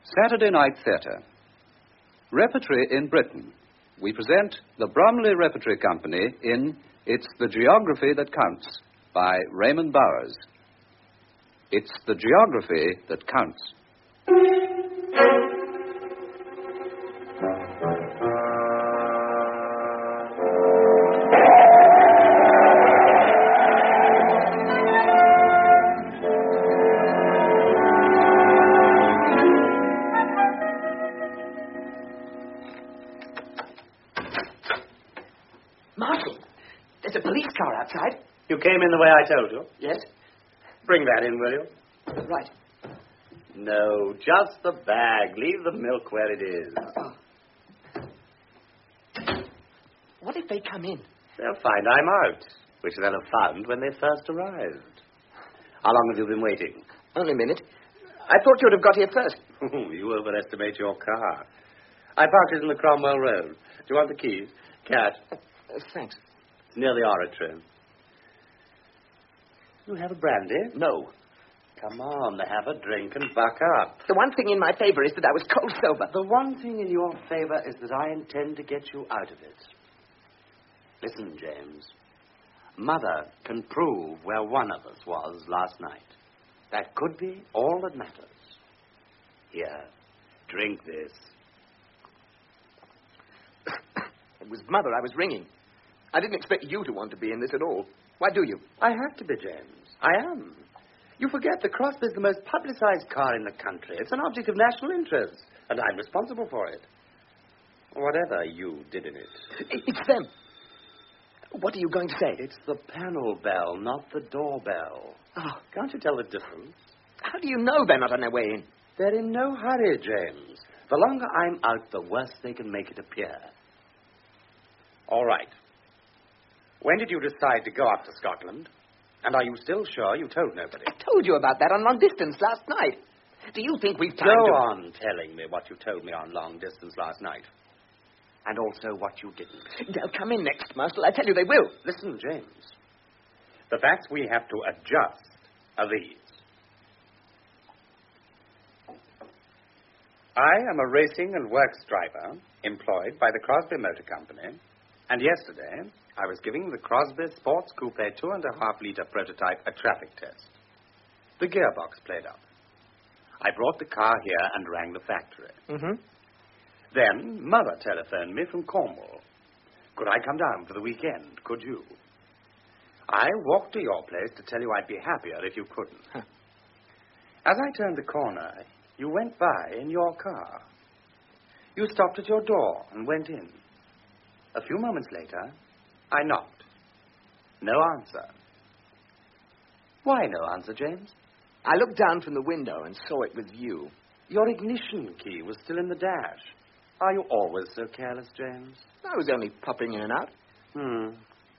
Saturday Night Theatre. Repertory in Britain. We present the Bromley Repertory Company in It's the Geography That Counts by Raymond Bowers. It's the geography that counts. Marshal, there's a police car outside. You came in the way I told you? Yes? Bring that in, will you? Right. No, just the bag. Leave the milk where it is. Oh. What if they come in? They'll find I'm out, which they'll have found when they first arrived. How long have you been waiting? Only a minute. I thought you'd have got here first. You overestimate your car. I parked it in the Cromwell Road. Do you want the keys? Cat. Thanks. It's near the oratory. You have a brandy? No. Come on, have a drink and buck up. The one thing in my favor is that I was cold sober. The one thing in your favor is that I intend to get you out of it. Listen, James. Mother can prove where one of us was last night. That could be all that matters. Here, drink this. It was Mother I was ringing. I didn't expect you to want to be in this at all. Why do you? I have to be, James. I am. You forget the Crosby's the most publicized car in the country. It's an object of national interest, and I'm responsible for it. Whatever you did in it. It's them. What are you going to say? It's the panel bell, not the doorbell. Oh. Can't you tell the difference? How do you know they're not on their way in? They're in no hurry, James. The longer I'm out, the worse they can make it appear. All right. When did you decide to go up to Scotland? And are you still sure you told nobody? I told you about that on long distance last night. Do you think we've time Go to... on telling me what you told me on long distance last night. And also what you didn't. They'll come in next, Marshal. I tell you they will. Listen, James. The facts we have to adjust are these. I am a racing and works driver employed by the Crosby Motor Company, and yesterday I was giving the Crosby Sports Coupe 2.5-liter prototype a traffic test. The gearbox played up. I brought the car here and rang the factory. Mm-hmm. Then Mother telephoned me from Cornwall. Could I come down for the weekend? Could you? I walked to your place to tell you I'd be happier if you couldn't. Huh. As I turned the corner, you went by in your car. You stopped at your door and went in. A few moments later, I knocked. No answer. Why no answer, James? I looked down from the window and saw it was you. Your ignition key was still in the dash. Are you always so careless, James? I was only popping in and out. And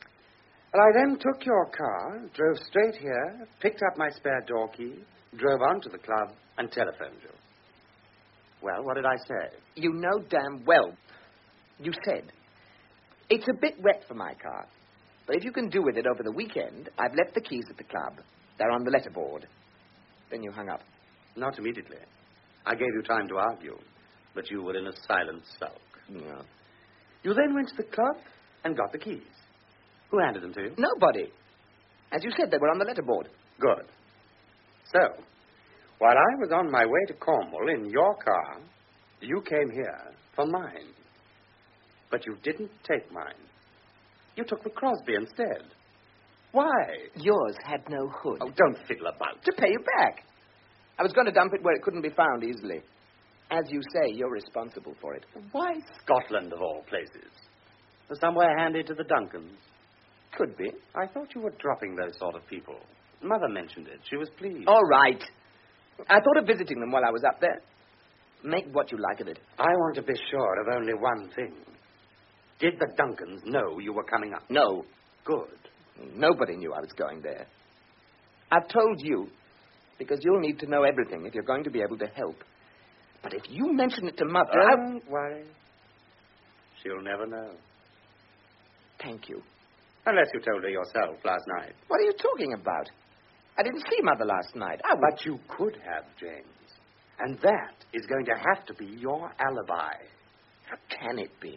I then took your car, drove straight here, picked up my spare door key, drove on to the club, and telephoned you. Well, what did I say? You know damn well. You said, it's a bit wet for my car, but if you can do with it over the weekend, I've left the keys at the club. They're on the letterboard. Then you hung up. Not immediately. I gave you time to argue, but you were in a silent sulk. No. You then went to the club and got the keys. Who handed them to you? Nobody. As you said, they were on the letterboard. Good. So, while I was on my way to Cornwall in your car, you came here for mine. But you didn't take mine. You took the Crosby instead. Why? Yours had no hood. Oh, don't fiddle about. To pay you back. I was going to dump it where it couldn't be found easily. As you say, you're responsible for it. Why Scotland, of all places? Or somewhere handy to the Duncans? Could be. I thought you were dropping those sort of people. Mother mentioned it. She was pleased. All right. I thought of visiting them while I was up there. Make what you like of it. I want to be sure of only one thing. Did the Duncans know you were coming up? No. Good. Nobody knew I was going there. I've told you, because you'll need to know everything if you're going to be able to help. But if you mention it to Mother... Don't worry. She'll never know. Thank you. Unless you told her yourself last night. What are you talking about? I didn't see Mother last night. But you could have, James. And that is going to have to be your alibi. How can it be?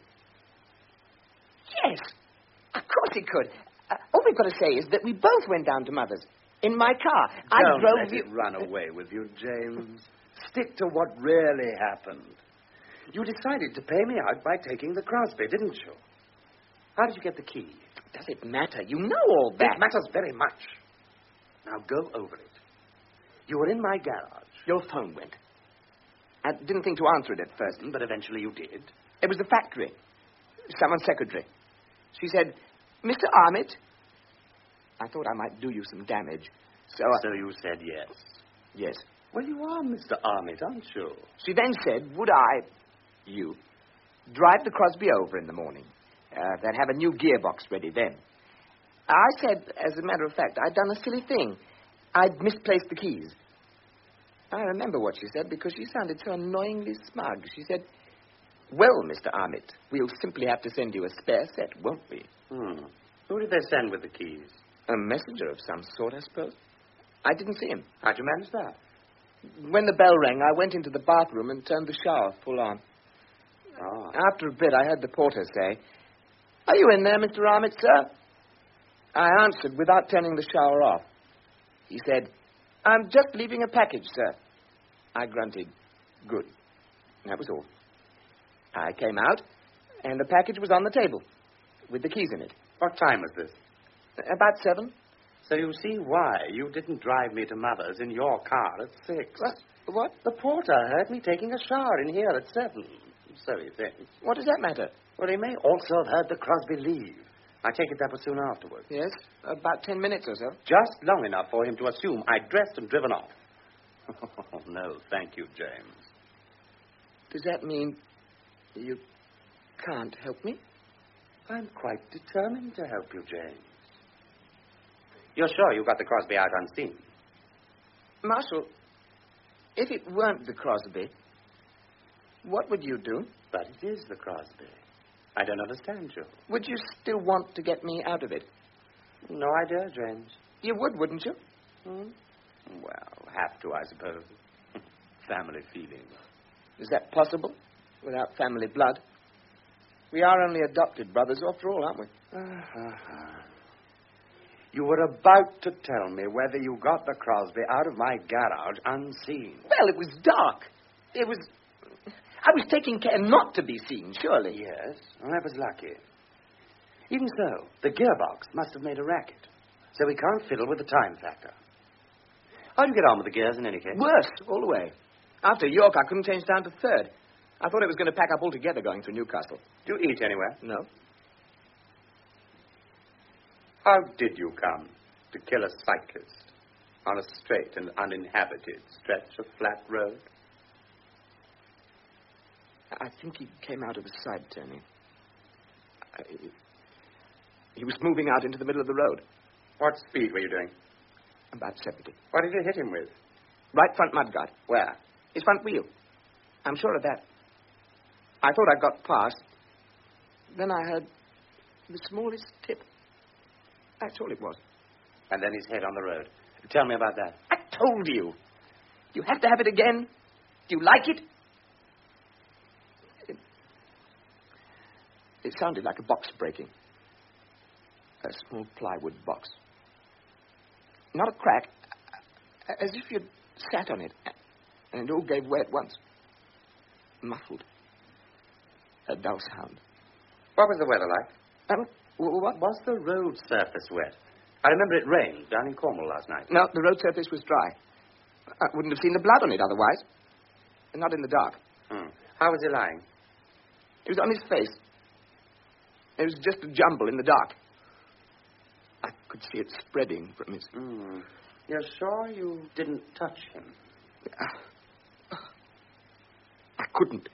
Yes, of course it could. All we've got to say is that we both went down to Mother's in my car. I Don't drove let you. it run away with you, James. Stick to what really happened. You decided to pay me out by taking the Crosby, didn't you? How did you get the key? Does it matter? You know all that. It matters very much. Now go over it. You were in my garage. Your phone went. I didn't think to answer it at first. But eventually you did. It was the factory. Someone's secretary. She said, Mr. Armitt. I thought I might do you some damage. So you said yes. Yes. Well, you are Mr. Armitt, aren't you? She then said, would I, you, drive the Crosby over in the morning? They'd have a new gearbox ready then. I said, as a matter of fact, I'd done a silly thing. I'd misplaced the keys. I remember what she said because she sounded so annoyingly smug. She said, well, Mr. Armitt, we'll simply have to send you a spare set, won't we? Who did they send with the keys? A messenger of some sort, I suppose. I didn't see him. How'd you manage that? When the bell rang, I went into the bathroom and turned the shower full on. Oh. After a bit, I heard the porter say, are you in there, Mr. Armitt, sir? I answered without turning the shower off. He said, I'm just leaving a package, sir. I grunted, good. That was all. I came out, and the package was on the table, with the keys in it. What time was this? About 7. So you see why you didn't drive me to Mother's in your car at 6. What? The porter heard me taking a shower in here at 7. So he thinks. What does that matter? Well, he may also have heard the Crosby leave. I take it that was soon afterwards. Yes, about 10 minutes or so. Just long enough for him to assume I'd dressed and driven off. Oh, no, thank you, James. Does that mean you can't help me? I'm quite determined to help you, James. You're sure you got the Crosby out unseen? Marshal, if it weren't the Crosby, what would you do? But it is the Crosby. I don't understand you. Would you still want to get me out of it? No idea, James. You would, wouldn't you? Well, have to, I suppose. Family feeling. Is that possible, without family blood? We are only adopted brothers, after all, aren't we? You were about to tell me whether you got the Crosby out of my garage unseen. Well, it was dark. I was taking care not to be seen, surely. Yes, well, that was lucky. Even so, the gearbox must have made a racket. So we can't fiddle with the time factor. How'd you get on with the gears in any case? Worse, all the way. After York, I couldn't change down to 3rd. I thought it was going to pack up altogether going through Newcastle. Do you eat anywhere? No. How did you come to kill a cyclist on a straight and uninhabited stretch of flat road? I think he came out of a side turning. He was moving out into the middle of the road. What speed were you doing? About 70. What did you hit him with? Right front mudguard. Where? His front wheel. I'm sure of that. I thought I got past. Then I heard the smallest tip. That's all it was. And then his head on the road. Tell me about that. I told you. You have to have it again. Do you like it? It sounded like a box breaking. A small plywood box. Not a crack. As if you'd sat on it. And it all gave way at once. Muffled. A dull sound. What was the weather like? What? Was the road surface wet? I remember it rained down in Cornwall last night. No, the road surface was dry. I wouldn't have seen the blood on it otherwise. Not in the dark. How was he lying? It was on his face. It was just a jumble in the dark. I could see it spreading from his... You're sure you didn't touch him? I couldn't.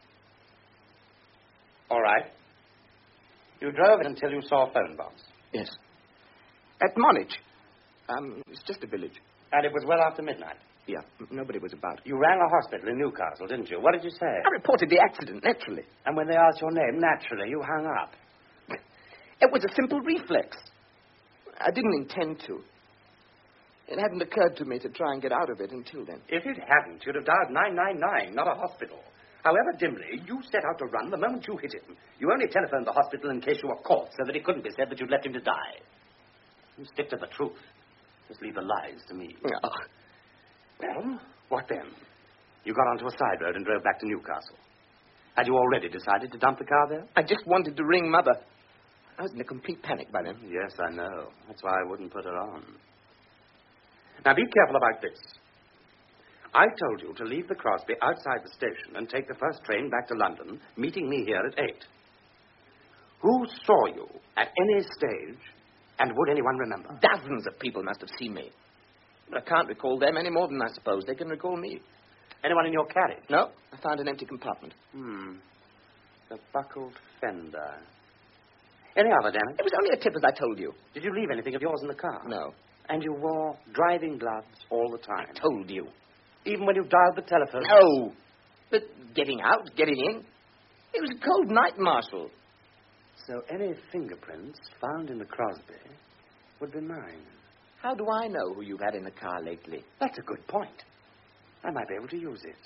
All right. You drove it until you saw a phone box. Yes. At Monich. It's just a village. And it was well after midnight. Yeah, nobody was about. You rang a hospital in Newcastle, didn't you? What did you say? I reported the accident, naturally. And when they asked your name, naturally, you hung up. It was a simple reflex. I didn't intend to. It hadn't occurred to me to try and get out of it until then. If it hadn't, you'd have dialed 999, not a hospital. However dimly, you set out to run the moment you hit him. You only telephoned the hospital in case you were caught, so that it couldn't be said that you'd left him to die. You stick to the truth. Just leave the lies to me. Oh. Well, what then? You got onto a side road and drove back to Newcastle. Had you already decided to dump the car there? I just wanted to ring Mother. I was in a complete panic by then. Yes, I know. That's why I wouldn't put her on. Now, be careful about this. I told you to leave the Crosby outside the station and take the first train back to London, meeting me here at 8. Who saw you at any stage, and would anyone remember? Dozens of people must have seen me. But I can't recall them any more than I suppose they can recall me. Anyone in your carriage? No, I found an empty compartment. The buckled fender. Any other damage? It was only a tip, as I told you. Did you leave anything of yours in the car? No. And you wore driving gloves all the time? I told you. Even when you dialed the telephone? No. But getting out, getting in. It was a cold night, Marshal. So any fingerprints found in the Crosby would be mine. How do I know who you've had in the car lately? That's a good point. I might be able to use it.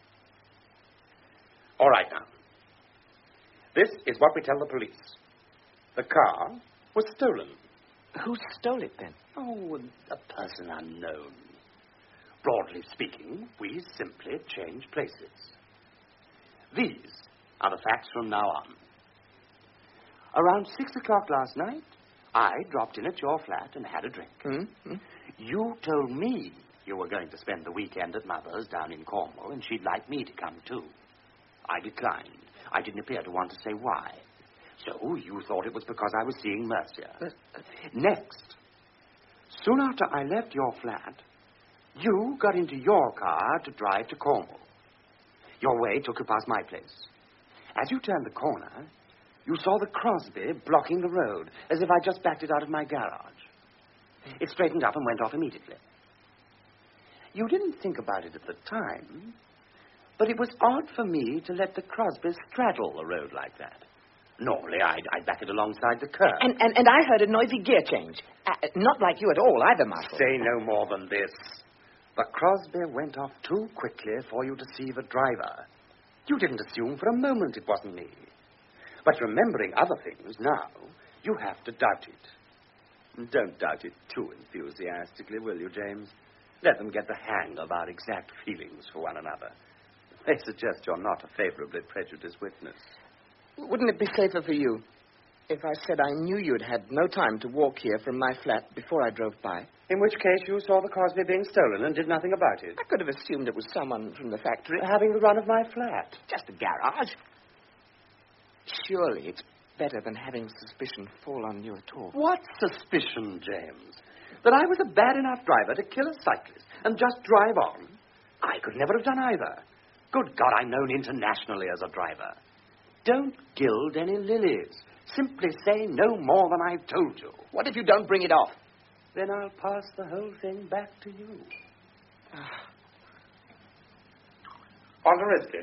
All right, now. This is what we tell the police. The car was stolen. Who stole it, then? Oh, a person unknown. Broadly speaking, we simply change places. These are the facts from now on. Around 6 o'clock last night, I dropped in at your flat and had a drink. Mm-hmm. You told me you were going to spend the weekend at Mother's down in Cornwall, and she'd like me to come too. I declined. I didn't appear to want to say why. So you thought it was because I was seeing Mercia. Next, soon after I left your flat, you got into your car to drive to Cornwall. Your way took you past my place. As you turned the corner, you saw the Crosby blocking the road, as if I just backed it out of my garage. It straightened up and went off immediately. You didn't think about it at the time, but it was odd for me to let the Crosby straddle the road like that. Normally, I'd back it alongside the curb. And I heard a noisy gear change. Not like you at all, either, Marshal. Say no more than this. The Crosby went off too quickly for you to see the driver. You didn't assume for a moment it wasn't me. But remembering other things now, you have to doubt it. Don't doubt it too enthusiastically, will you, James? Let them get the hang of our exact feelings for one another. They suggest you're not a favorably prejudiced witness. Wouldn't it be safer for you if I said I knew you'd had no time to walk here from my flat before I drove by? In which case you saw the Crosby being stolen and did nothing about it. I could have assumed it was someone from the factory. Having the run of my flat. Just a garage. Surely it's better than having suspicion fall on you at all. What suspicion, James? That I was a bad enough driver to kill a cyclist and just drive on? I could never have done either. Good God, I'm known internationally as a driver. Don't gild any lilies. Simply say no more than I've told you. What if you don't bring it off? Then I'll pass the whole thing back to you. Want a biscuit?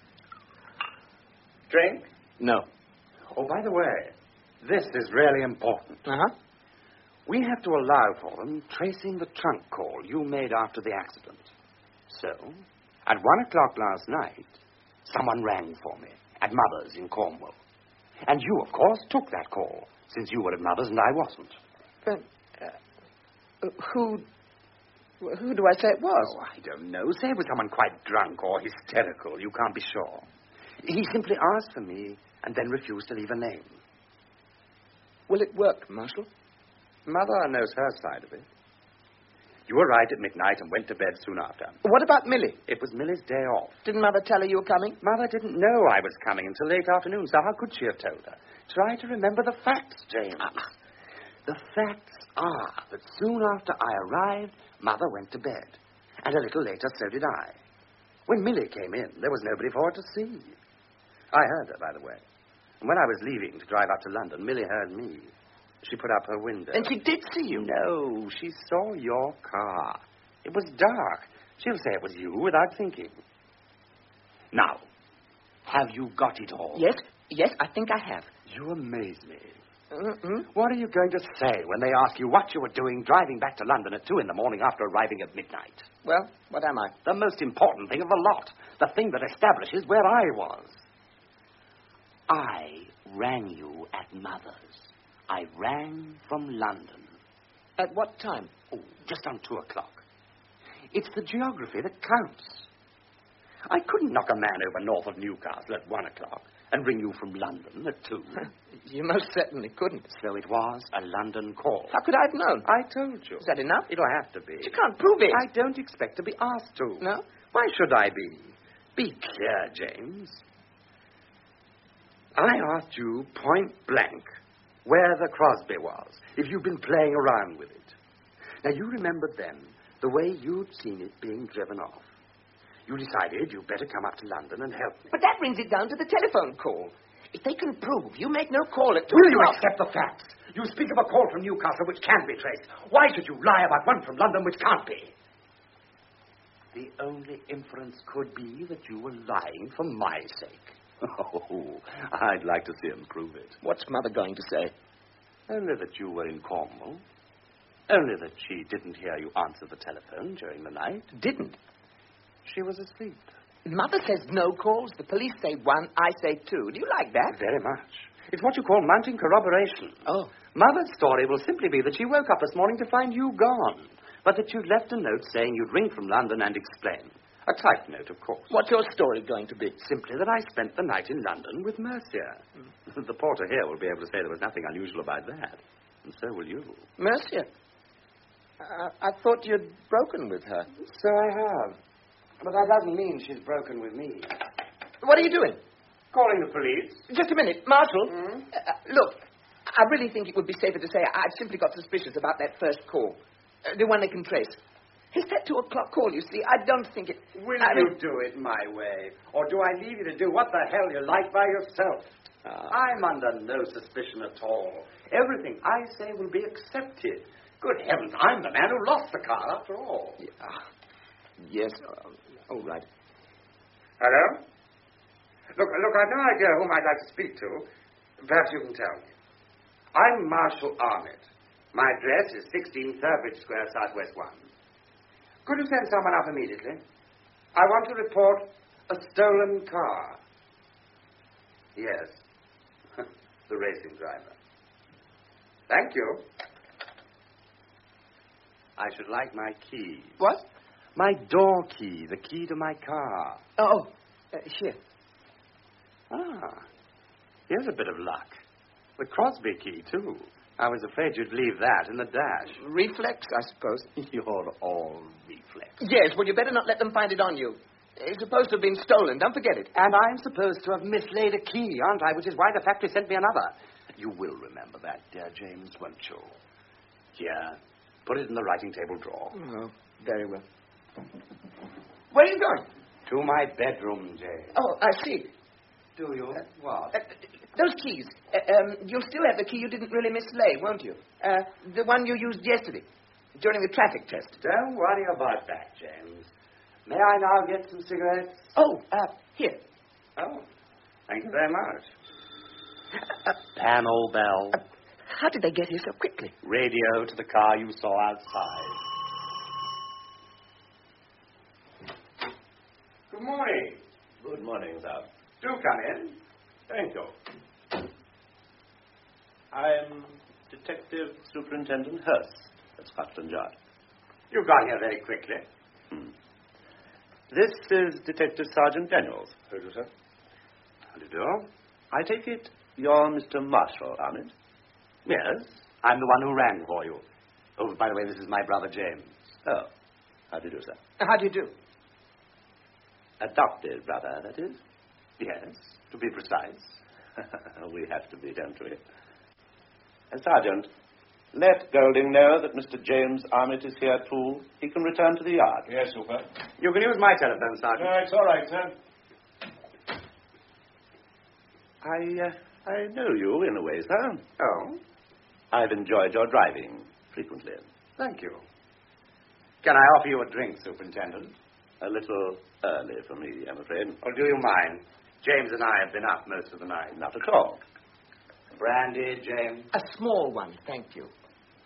Drink? No. Oh, by the way, this is really important. Uh-huh. We have to allow for them tracing the trunk call you made after the accident. So, at 1 o'clock last night, someone rang for me at Mother's in Cornwall. And you, of course, took that call, since you were at Mother's and I wasn't. But, who do I say it was? Oh, I don't know. Say it was someone quite drunk or hysterical. You can't be sure. He simply asked for me and then refused to leave a name. Will it work, Marshal? Mother knows her side of it. You arrived at midnight and went to bed soon after. What about Millie? It was Millie's day off. Didn't Mother tell her you were coming? Mother didn't know I was coming until late afternoon, so how could she have told her? Try to remember the facts, James. The facts are that soon after I arrived, Mother went to bed. And a little later, so did I. When Millie came in, there was nobody for her to see. I heard her, by the way. And when I was leaving to drive up to London, Millie heard me. She put up her window. And she did see you? No, she saw your car. It was dark. She'll say it was you without thinking. Now, have you got it all? Yes, I think I have. You amaze me. What are you going to say when they ask you what you were doing driving back to London at 2 a.m. after arriving at midnight? Well, what am I? The most important thing of the lot. The thing that establishes where I was. I rang you at Mother's. I rang from London. At what time? Oh, just on 2 o'clock. It's the geography that counts. I couldn't knock a man over north of Newcastle at 1 o'clock and ring you from London at 2. You most certainly couldn't. So it was a London call. How could I have known? I told you. Is that enough? It'll have to be. You can't prove it. I don't expect to be asked to. No? Why should I be? Be clear, James. I asked you point blank where the Crosby was, if you'd been playing around with it. Now, you remembered then the way you'd seen it being driven off. You decided you'd better come up to London and help me. But that brings it down to the telephone call. If they can prove you make no call at 2 Will you o'clock... accept the facts? You speak of a call from Newcastle which can be traced. Why should you lie about one from London which can't be? The only inference could be that you were lying for my sake. Oh, I'd like to see him prove it. What's Mother going to say? Only that you were in Cornwall. Only that she didn't hear you answer the telephone during the night. Didn't. She was asleep. Mother says no calls. The police say 1, I say 2. Do you like that? Very much. It's what you call mounting corroboration. Oh. Mother's story will simply be that she woke up this morning to find you gone, but that you'd left a note saying you'd ring from London and explain. A typed note, of course. What's your story going to be? Simply that I spent the night in London with Mercia. The porter here will be able to say there was nothing unusual about that. And so will you. Mercia? I thought you'd broken with her. So I have. But that doesn't mean she's broken with me. What are you doing? Calling the police. Just a minute. Marshal, look, I really think it would be safer to say I've simply got suspicions about that first call. The one they can trace. It's that 2 o'clock call, you see. I don't think it... Will you do it my way? Or do I leave you to do what the hell you like by yourself? I'm under no suspicion at all. Everything I say will be accepted. Good heavens, I'm the man who lost the car, after all. Yes. All right. Hello? Look, I've no idea whom I'd like to speak to. Perhaps you can tell me. I'm Marshal Arnott. My address is 16 Thurbridge Square, Southwest 1. Could you send someone up immediately? I want to report a stolen car. Yes. The racing driver. Thank you. I should like my key. What? My door key, the key to my car. Oh, here. Here's a bit of luck. The Crosby key, too. I was afraid you'd leave that in the dash. Reflex, I suppose. You're all reflex. Yes, well, you better not let them find it on you. It's supposed to have been stolen. Don't forget it. And I'm supposed to have mislaid a key, aren't I? Which is why the factory sent me another. You will remember that, dear James, won't you? Here. Put it in the writing table drawer. Oh, very well. Where are you going? To my bedroom, James. Oh, I see. Do you? What? Those keys. You'll still have the key you didn't really mislay, won't you? The one you used yesterday, during the traffic test. Don't worry about that, James. May I now get some cigarettes? Oh, here. Oh, thank you very much. Panel bell. How did they get here so quickly? Radio to the car you saw outside. Good morning. Good morning, sir. Do come in. Thank you. I'm Detective Superintendent Hurst at Scotland Yard. You got here very quickly. This is Detective Sergeant Daniels. Who do, sir? How do you do? I take it you're Mr. Marshall, Arnott? Yes, I'm the one who rang for you. Oh, by the way, this is my brother James. Oh, how do you do, sir? How do you do? Adopted brother, that is? Yes, to be precise. We have to be, don't we? Sergeant, let Golding know that Mr. James Arnott is here, too. He can return to the yard. Yes, Super. You can use my telephone, Sergeant. No, it's all right, sir. I know you in a way, sir. Oh, I've enjoyed your driving frequently. thank you. Can I offer you a drink, Superintendent? A little early for me, I'm afraid. Or do you mind? James and I have been up most of the night. Not at all. Brandy, James? A small one, thank you.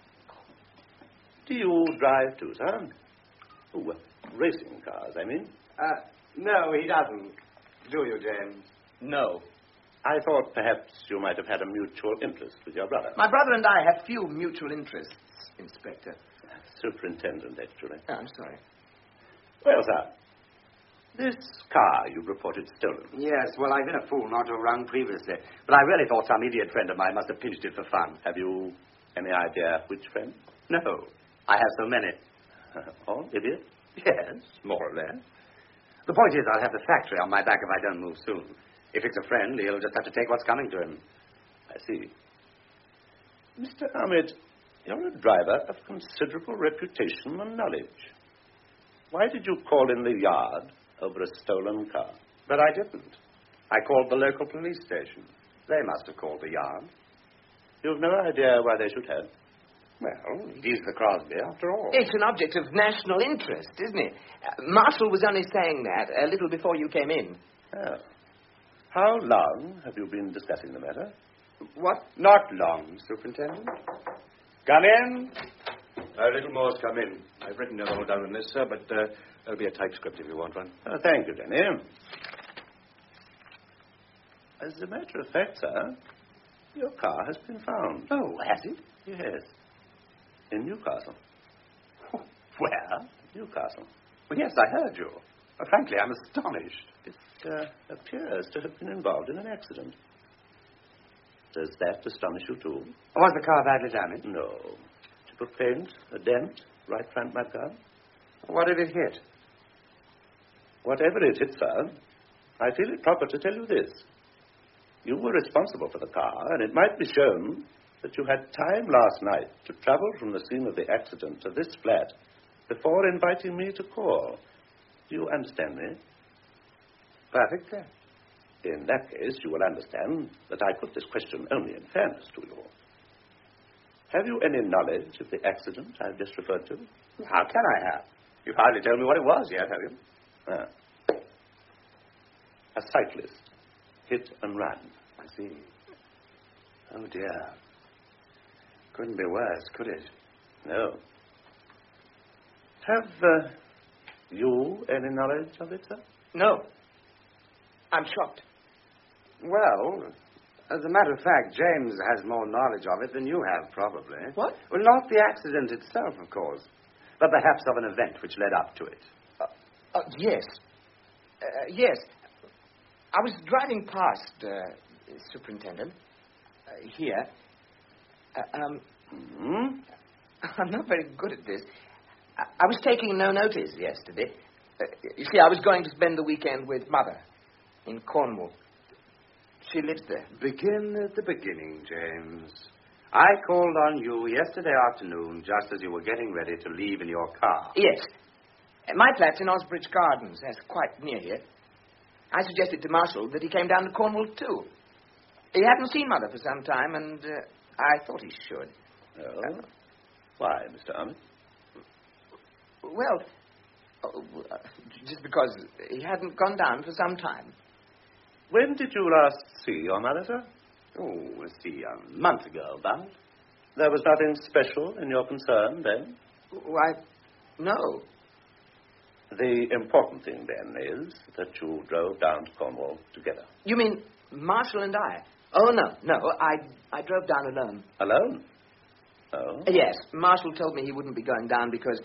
Do you drive too, sir? Oh, racing cars, I mean. No, he doesn't. Do you, James? No. I thought perhaps you might have had a mutual interest with your brother. My brother and I have few mutual interests, Inspector. Superintendent, actually. Oh, I'm sorry. Well, sir, this car you reported stolen. Yes, well, I've been a fool not to have rung previously. But I really thought some idiot friend of mine must have pinched it for fun. Have you any idea which friend? No, I have so many. All idiot? Yes, more or less. The point is, I'll have the factory on my back if I don't move soon. If it's a friend, he'll just have to take what's coming to him. I see. Mr. Ahmed, you're a driver of considerable reputation and knowledge. Why did you call in the yard over a stolen car? But I didn't. I called the local police station. They must have called the yard. You've no idea why they should have? Well, it is the Crosby, after all. It's an object of national interest, isn't it? Marshall was only saying that a little before you came in. Oh. How long have you been discussing the matter? What? Not long, Superintendent. Come in. A little more's come in. I've written the whole down on this, sir, but there'll be a typescript if you want one. Oh, thank you, Denny. As a matter of fact, sir, your car has been found. Oh, has it? Yes. In Newcastle. Where? Newcastle. Well, yes, I heard you. Frankly, I'm astonished. It appears to have been involved in an accident. Does that astonish you, too? Was the car badly damaged? No. Chip of paint, a dent, right front mudguard. What did it hit? Whatever it hit, sir, I feel it proper to tell you this. You were responsible for the car, and it might be shown that you had time last night to travel from the scene of the accident to this flat before inviting me to call. Do you understand me? Perfectly. In that case, you will understand that I put this question only in fairness to you. Have you any knowledge of the accident I've just referred to? How can I have? You've hardly told me what it was yet, have you? A cyclist hit and ran. I see. Oh, dear. Couldn't be worse, could it? No. Have you any knowledge of it, sir? No. I'm shocked. Well, as a matter of fact, James has more knowledge of it than you have, probably. What? Well, not the accident itself, of course, but perhaps of an event which led up to it. Yes. Yes. I was driving past, Superintendent, here. I'm not very good at this. I was taking no notice yesterday. You see, I was going to spend the weekend with Mother in Cornwall. She lives there. Begin at the beginning, James. I called on you yesterday afternoon just as you were getting ready to leave in your car. Yes. My flat's in Osbridge Gardens. That's quite near here. I suggested to Marshall that he came down to Cornwall, too. He hadn't seen Mother for some time, and I thought he should. Oh? Why, Mr. Ahmed? Well, just because he hadn't gone down for some time. When did you last see your mother, sir? Oh, let's see, a month ago, about. There was nothing special in your concern then? Why, no. The important thing, then, is that you drove down to Cornwall together. You mean Marshall and I? Oh, no. I drove down alone. Alone? Oh? Yes. Marshall told me he wouldn't be going down because...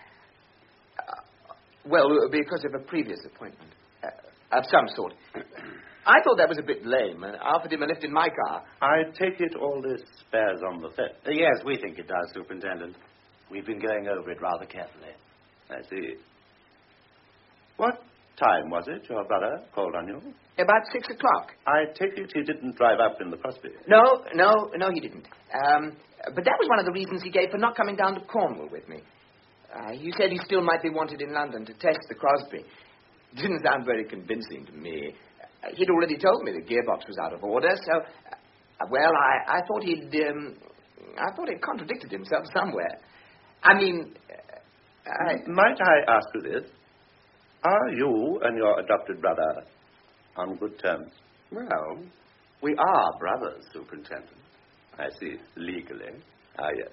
because of a previous appointment. Of some sort. I thought that was a bit lame. I offered him a lift in my car. I take it all this bears on the fact. Yes, we think it does, Superintendent. We've been going over it rather carefully. I see. What time was it your brother called on you? About 6 o'clock. I take it he didn't drive up in the Crosby. No, he didn't. But that was one of the reasons he gave for not coming down to Cornwall with me. He said he still might be wanted in London to test the Crosby. Didn't sound very convincing to me. He'd already told me the gearbox was out of order, so... I thought he'd contradicted himself somewhere. I mean... Might I ask you this? Are you and your adopted brother on good terms? Well, We are brothers, Superintendent. I see. Legally. Ah, yes.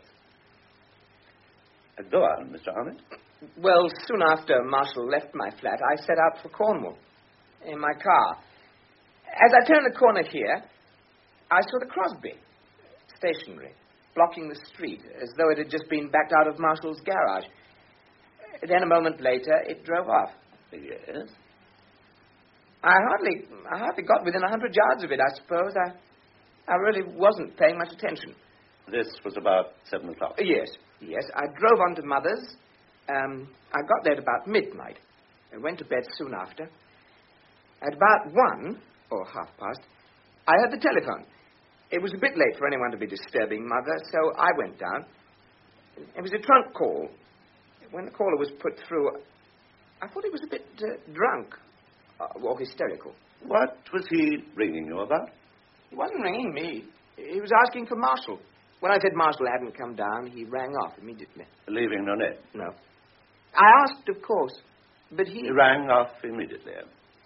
Go on, Mr. Armitt. Well, soon after Marshall left my flat, I set out for Cornwall in my car. As I turned the corner here, I saw the Crosby, stationary, blocking the street, as though it had just been backed out of Marshall's garage. Then a moment later, it drove off. Yes? I hardly got within 100 yards of it, I suppose. I really wasn't paying much attention. This was about 7 o'clock. Yes. I drove on to Mother's. I got there at about midnight and went to bed soon after. At about 1, or 1:30, I heard the telephone. It was a bit late for anyone to be disturbing Mother, so I went down. It was a trunk call. When the caller was put through, I thought he was a bit drunk or hysterical. What was he ringing you about? He wasn't ringing me. He was asking for Marshall. When I said Marshall hadn't come down, he rang off immediately. Leaving no name? No. I asked, of course, but he... He rang off immediately.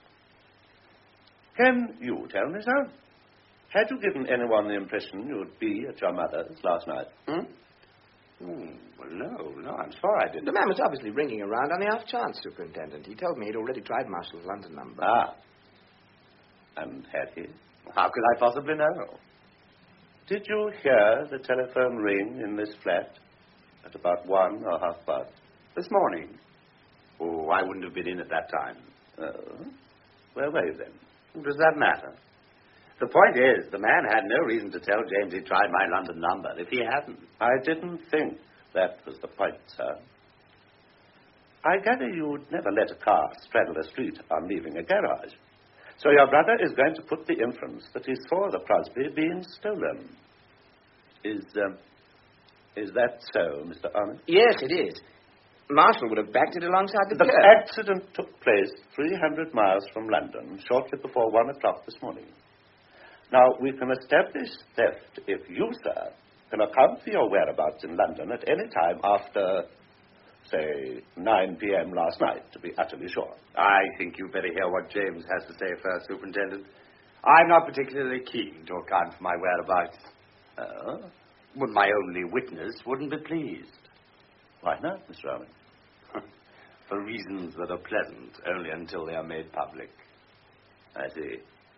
Can you tell me, sir? Had you given anyone the impression you'd be at your mother's last night? Well, no, I'm sorry I didn't. The man was obviously ringing around on the off chance, Superintendent. He told me he'd already tried Marshall's London number. Ah. And had he? How could I possibly know? Did you hear the telephone ring in this flat at about 1 or 1:30? This morning. Oh, I wouldn't have been in at that time. Oh. Where were you then? Does that matter? The point is, the man had no reason to tell James he tried my London number if he hadn't. I didn't think that was the point, sir. I gather you'd never let a car straddle a street on leaving a garage. So your brother is going to put the inference that he saw the Crosby being stolen. Is that so, Mr. Arnold? Yes, it is. Marshall would have backed it alongside the The curb. accident took place 300 miles from London, shortly before 1 o'clock this morning. Now, we can establish theft if you, sir, can account for your whereabouts in London at any time after, say, 9 p.m. last night, to be utterly sure. I think you'd better hear what James has to say first, Superintendent. I'm not particularly keen to account for my whereabouts. Oh? But my only witness wouldn't be pleased. Why not, Mr. Armin? For reasons that are pleasant only until they are made public. I see.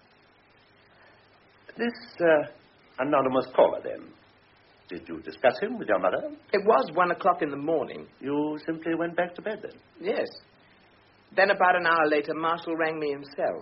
This anonymous caller, then. Did you discuss him with your mother? It was 1 o'clock in the morning. You simply went back to bed, then? Yes. Then about an hour later, Marshall rang me himself.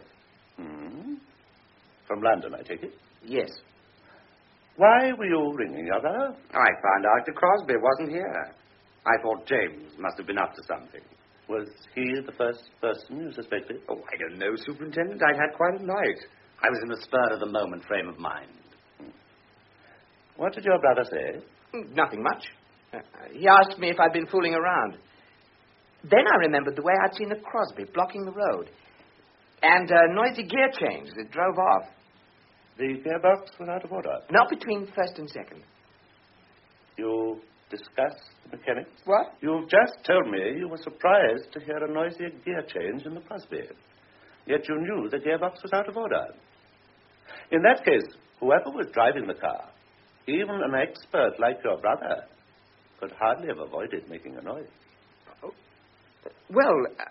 From London, I take it? Yes. Why were you ringing your mother? I found out that Crosby wasn't here. I thought James must have been up to something. Was he the first person you suspected? Oh, I don't know, Superintendent. I'd had quite a night. I was in a spur-of-the-moment frame of mind. What did your brother say? Nothing much. He asked me if I'd been fooling around. Then I remembered the way I'd seen the Crosby blocking the road. And a noisy gear change that drove off. The gearbox was out of order. Not between first and second. You discussed the mechanics? What? You've just told me you were surprised to hear a noisy gear change in the Crosby. Yet you knew the gearbox was out of order. In that case, whoever was driving the car, even an expert like your brother, could hardly have avoided making a noise. Well,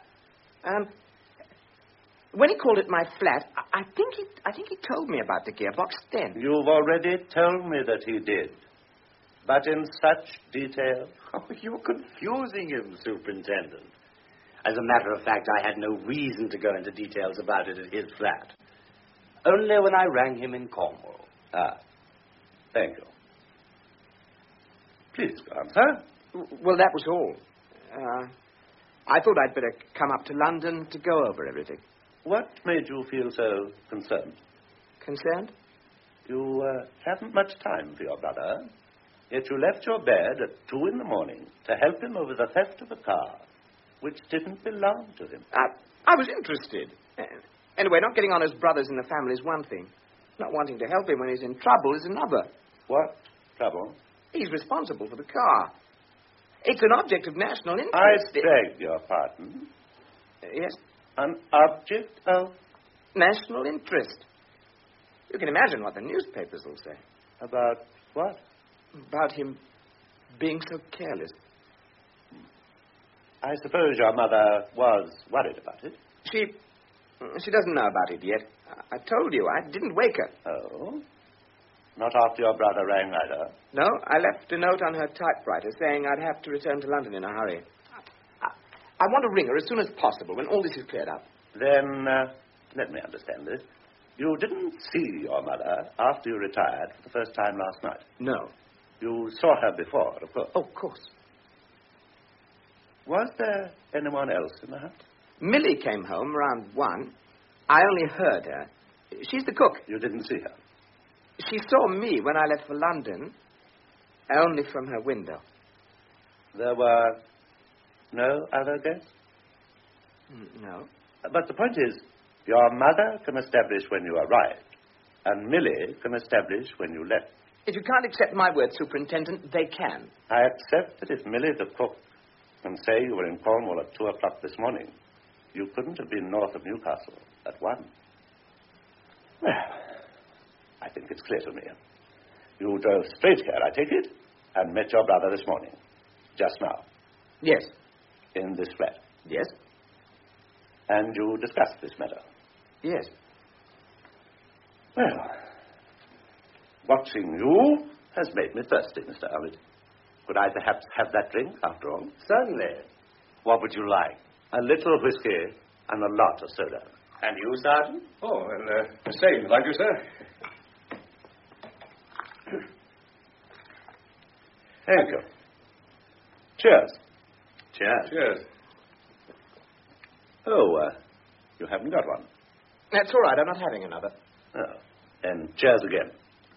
when he called at my flat, I think he told me about the gearbox then. You've already told me that he did. But in such detail? Oh, you're confusing him, Superintendent. As a matter of fact, I had no reason to go into details about it at his flat. Only when I rang him in Cornwall. Ah, thank you. Please go on, sir. Well, that was all. I thought I'd better come up to London to go over everything. What made you feel so concerned? Concerned? You haven't much time for your brother, yet you left your bed at 2 in the morning to help him over the theft of a car, which didn't belong to him. I was interested. Anyway, not getting on as brothers in the family is one thing. Not wanting to help him when he's in trouble is another. What trouble? He's responsible for the car. It's an object of national interest. I beg your pardon. Yes? An object of... National interest. You can imagine what the newspapers will say. About what? About him being so careless. I suppose your mother was worried about it. She doesn't know about it yet. I told you, I didn't wake her. Oh? Not after your brother rang either? No, I left a note on her typewriter saying I'd have to return to London in a hurry. I want to ring her as soon as possible when all this is cleared up. Then, let me understand this. You didn't see your mother after you retired for the first time last night? No. You saw her before, of course. Oh, of course. Was there anyone else in the house? Millie came home around 1. I only heard her. She's the cook. You didn't see her? She saw me when I left for London, only from her window. There were no other guests? No. But the point is, your mother can establish when you arrived, and Millie can establish when you left. If you can't accept my word, Superintendent, they can. I accept that if Millie the cook can say you were in Cornwall at 2 o'clock this morning, you couldn't have been north of Newcastle at 1. Well, I think it's clear to me. You drove straight here, I take it, and met your brother this morning. Just now. Yes. In this flat. Yes. And you discussed this matter. Yes. Well, watching you has made me thirsty, Mr. Armitt. Could I perhaps have that drink, after all? Certainly. What would you like? A little whiskey and a lot of soda. And you, Sergeant? Oh, well, the same, thank you, sir. Thank you. Cheers. Cheers. Cheers. Oh, you haven't got one. That's all right. I'm not having another. Oh, and cheers again.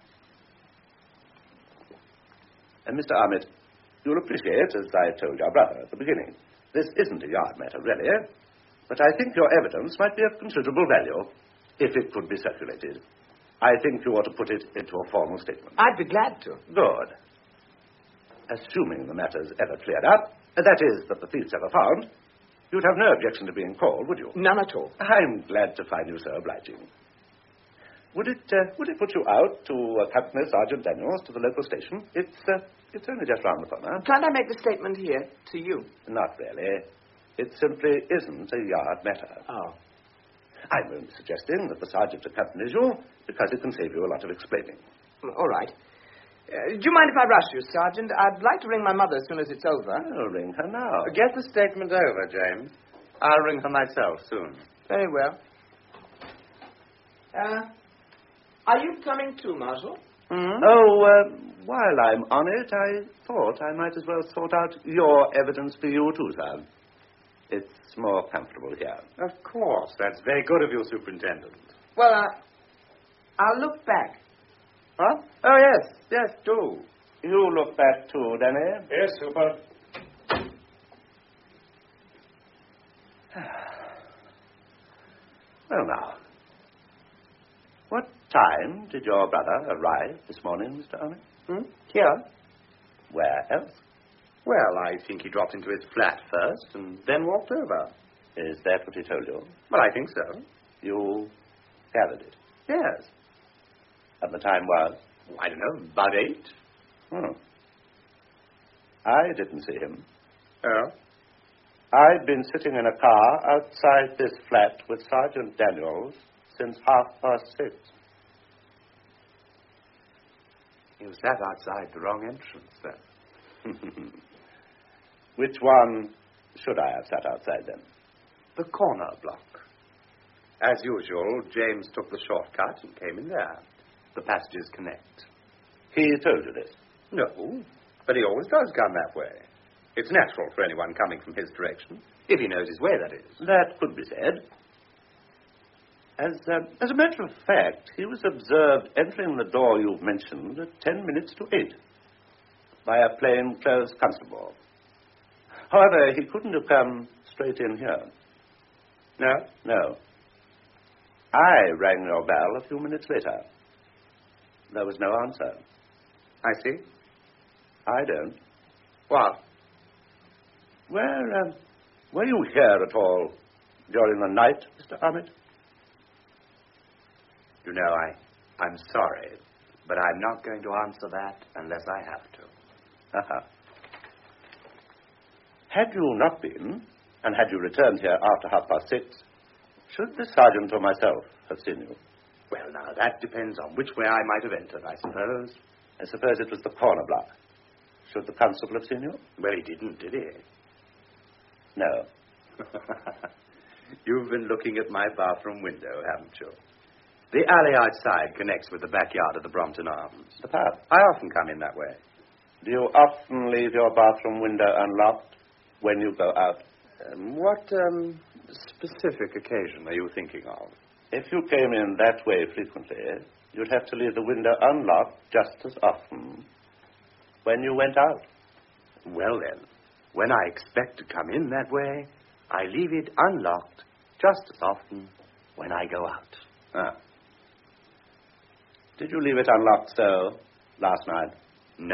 And Mr. Armitt, you'll appreciate, as I told your brother at the beginning, this isn't a yard matter, really, but I think your evidence might be of considerable value if it could be circulated. I think you ought to put it into a formal statement. I'd be glad to. Good. Assuming the matter's ever cleared up, that is, that the thief's ever found, you'd have no objection to being called, would you? None at all. I'm glad to find you so obliging. Would it put you out to accompany Sergeant Daniels to the local station? It's only just round the corner. Can't I make the statement here to you? Not really. It simply isn't a yard matter. Oh. I'm only suggesting that the sergeant accompanies you because it can save you a lot of explaining. All right. Do you mind if I rush you, Sergeant? I'd like to ring my mother as soon as it's over. I'll ring her now. Get the statement over, James. I'll ring her myself soon. Very well. Are you coming too, Marshal? Hmm? Oh, while I'm on it, I thought I might as well sort out your evidence for you too, sir. It's more comfortable here. Of course. That's very good of you, Superintendent. Well, I'll look back. Huh? Oh, yes. Yes, do. You look back too, Danny. Yes, Super. Well, now, what time did your brother arrive this morning, Mr. Armitt? Here? Where else? Well, I think he dropped into his flat first and then walked over. Is that what he told you? Well, I think so. You gathered it. Yes. And the time was? I don't know, about 8. I didn't see him. Oh? I've been sitting in a car outside this flat with Sergeant Daniels since 6:30. You sat outside the wrong entrance, then. Which one should I have sat outside then? The corner block. As usual, James took the shortcut and came in there. The passages connect. He told you this? No, but he always does come that way. It's natural for anyone coming from his direction, if he knows his way, that is. That could be said. As a matter of fact, he was observed entering the door you've mentioned at 10 minutes to 8 by a plainclothes constable. However, he couldn't have come straight in here. No? No. I rang your bell a few minutes later. There was no answer. I see. I don't. What? Were you here at all during the night, Mr. Armitt? You know, I'm sorry, but I'm not going to answer that unless I have to. Uh-huh. Had you not been, and had you returned here after 6:30, should the sergeant or myself have seen you? Well, now, that depends on which way I might have entered, I suppose. I suppose it was the corner block. Should the constable have seen you? Well, he didn't, did he? No. You've been looking at my bathroom window, haven't you? The alley outside connects with the backyard of the Brompton Arms. The path. I often come in that way. Do you often leave your bathroom window unlocked when you go out? What specific occasion are you thinking of? If you came in that way frequently, you'd have to leave the window unlocked just as often when you went out. Well, then, when I expect to come in that way, I leave it unlocked just as often when I go out. Ah. Did you leave it unlocked so last night? No.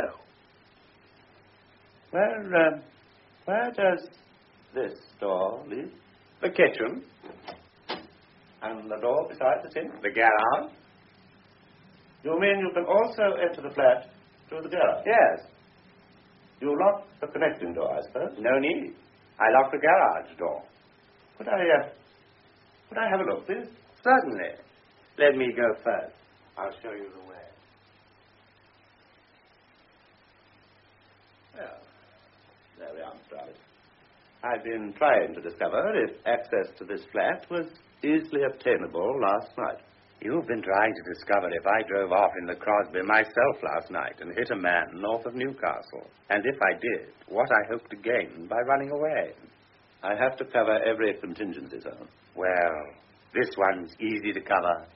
Where does this door lead? The kitchen. And the door beside the sink? The garage. You mean you can also enter the flat through the garage? Yes. You locked the connecting door, I suppose? No need. I locked the garage door. Could I have a look, please? Certainly. Let me go first. I'll show you the way. Well, there we are, Mr. Alice. I've been trying to discover if access to this flat was easily obtainable last night. You've been trying to discover if I drove off in the Crosby myself last night and hit a man north of Newcastle. And if I did, what I hoped to gain by running away. I have to cover every contingency, sir. Well, this one's easy to cover.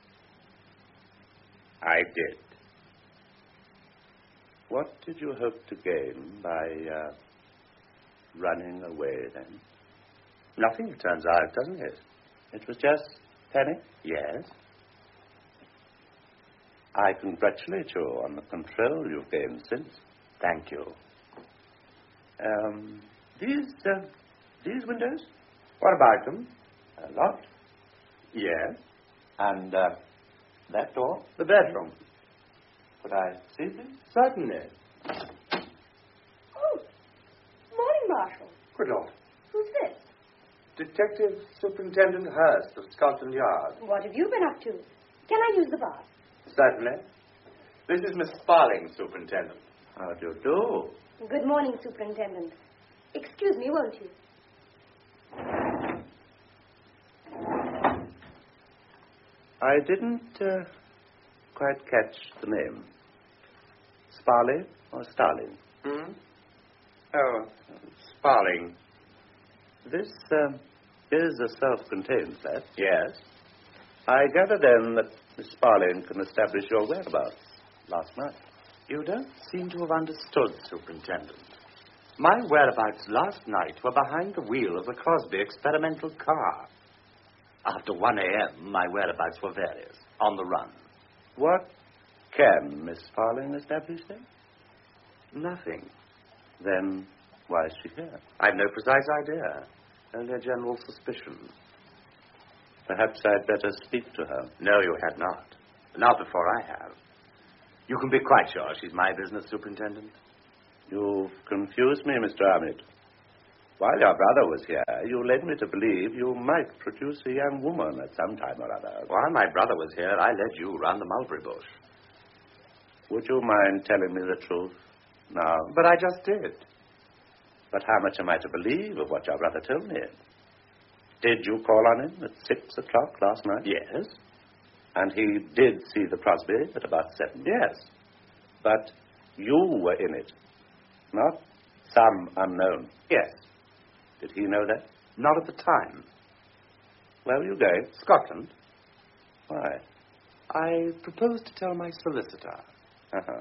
I did. What did you hope to gain by running away, then? Nothing, it turns out, doesn't it? It was just panic? Yes. I congratulate you on the control you've gained since. Thank you. These windows? What about them? Locked? Yes. And that door? The bedroom. Could I see them? Certainly. Oh, morning, Marshal. Good Lord. Who's this? Detective Superintendent Hurst of Scotland Yard. What have you been up to? Can I use the bath? Certainly. This is Miss Sparling, Superintendent. How do you do? Good morning, Superintendent. Excuse me, won't you? I didn't quite catch the name. Sparley or Starling? Hmm? Oh, Sparling. This is a self-contained flat. Yes. I gather, then, that Miss Sparling can establish your whereabouts last night. You don't seem to have understood, Superintendent. My whereabouts last night were behind the wheel of the Crosby experimental car. After 1 a.m., my whereabouts were various, on the run. What can Miss Sparling establish, then? Nothing. Then why is she here? I've no precise idea. Only a general suspicion. Perhaps I'd better speak to her. No, you had not. Not before I have. You can be quite sure she's my business, Superintendent. You've confused me, Mr. Armitt. While your brother was here, you led me to believe you might produce a young woman at some time or other. While my brother was here, I led you round the mulberry bush. Would you mind telling me the truth now? But I just did. But how much am I to believe of what your brother told me? Did you call on him at 6 o'clock last night? Yes. And he did see the Crosby at about 7? Yes. But you were in it, not some unknown. Yes. Did he know that? Not at the time. Where were you going? Scotland. Why? I proposed to tell my solicitor. Uh-huh.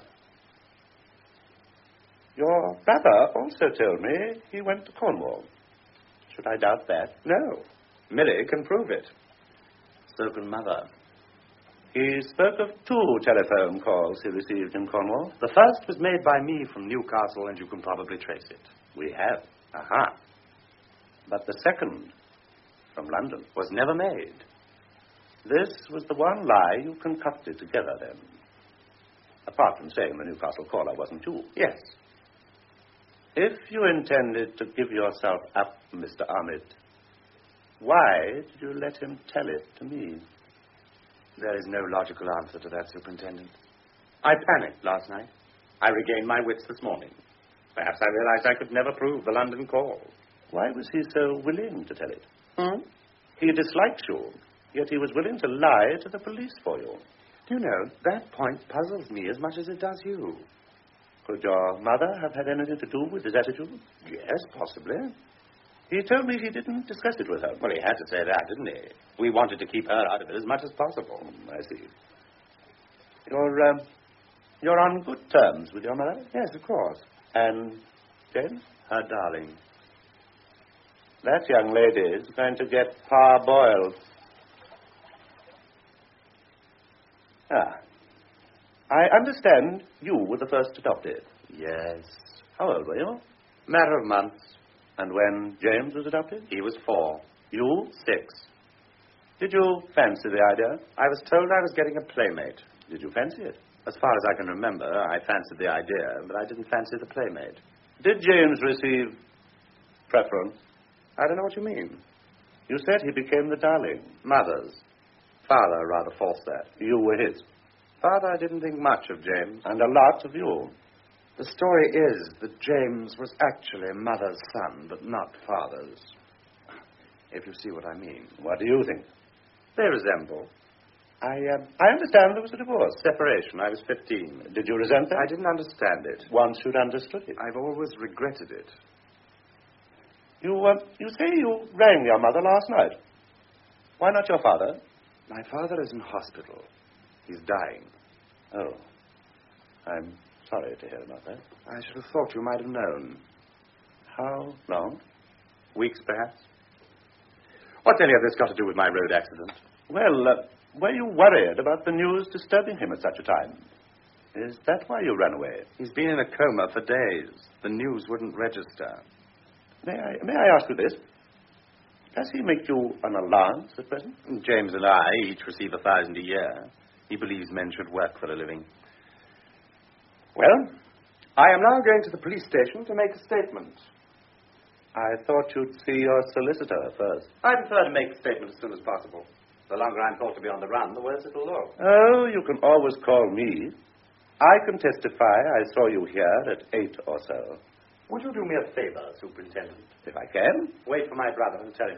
Your brother also told me he went to Cornwall. Should I doubt that? No. Millie can prove it. So can Mother. He spoke of 2 telephone calls he received in Cornwall. The first was made by me from Newcastle, and you can probably trace it. We have. Aha. But the second, from London, Was never made. This was the one lie you concocted together, then. Apart from saying the Newcastle caller wasn't you. Yes. If you intended to give yourself up, Mr. Ahmed, why did you let him tell it to me? There is no logical answer to that, Superintendent. I panicked last night. I regained my wits this morning. Perhaps I realized I could never prove the London call. Why was he so willing to tell it? Hmm? He dislikes you, yet he was willing to lie to the police for you. Do you know, that point puzzles me as much as it does you. Could your mother have had anything to do with his attitude? Yes, possibly. He told me he didn't discuss it with her. Well, he had to say that, didn't he? We wanted to keep her out of it as much as possible. I see. You're on good terms with your mother? Yes, of course. And James? Her darling. That young lady is going to get parboiled. I understand you were the first adopted. Yes. How old were you? Matter of months. And when James was adopted? He was 4. You? 6. Did you fancy the idea? I was told I was getting a playmate. Did you fancy it? As far as I can remember, I fancied the idea, but I didn't fancy the playmate. Did James receive preference? I don't know what you mean. You said he became the darling. Mother's. Father rather forced that. You were his. Father didn't think much of James. And a lot of you. The story is that James was actually Mother's son, but not Father's. If you see what I mean. What do you think? They resemble. I understand there was a divorce. Separation. I was 15. Did you resent that? I didn't understand it. Once you'd understood it. I've always regretted it. You say you rang your mother last night. Why not your father? My father is in hospital. He's dying. Oh. I'm sorry to hear about that. I should have thought you might have known. How long? Weeks, perhaps. What's any of this got to do with my road accident? Well, were you worried about the news disturbing him at such a time? Is that why you ran away? He's been in a coma for days. The news wouldn't register. May I ask you this? Does he make you an allowance at present? James and I each receive $1,000 a year. He believes men should work for a living. Well, I am now going to the police station to make a statement. I thought you'd see your solicitor first. I prefer to make the statement as soon as possible. The longer I'm thought to be on the run, the worse it'll look. Oh, you can always call me. I can testify I saw you here at 8 or so. Would you do me a favor, Superintendent? If I can. Wait for my brother and tell him.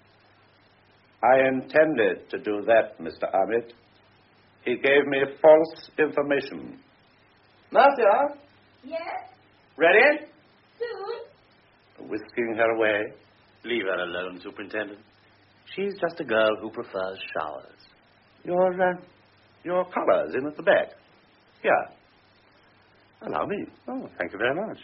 I intended to do that, Mr. Ahmed. He gave me false information. Marcia? Yes? Ready? Soon? Whisking her away. Leave her alone, Superintendent. She's just a girl who prefers showers. Your collar's in at the back. Here. Allow me. Oh, thank you very much.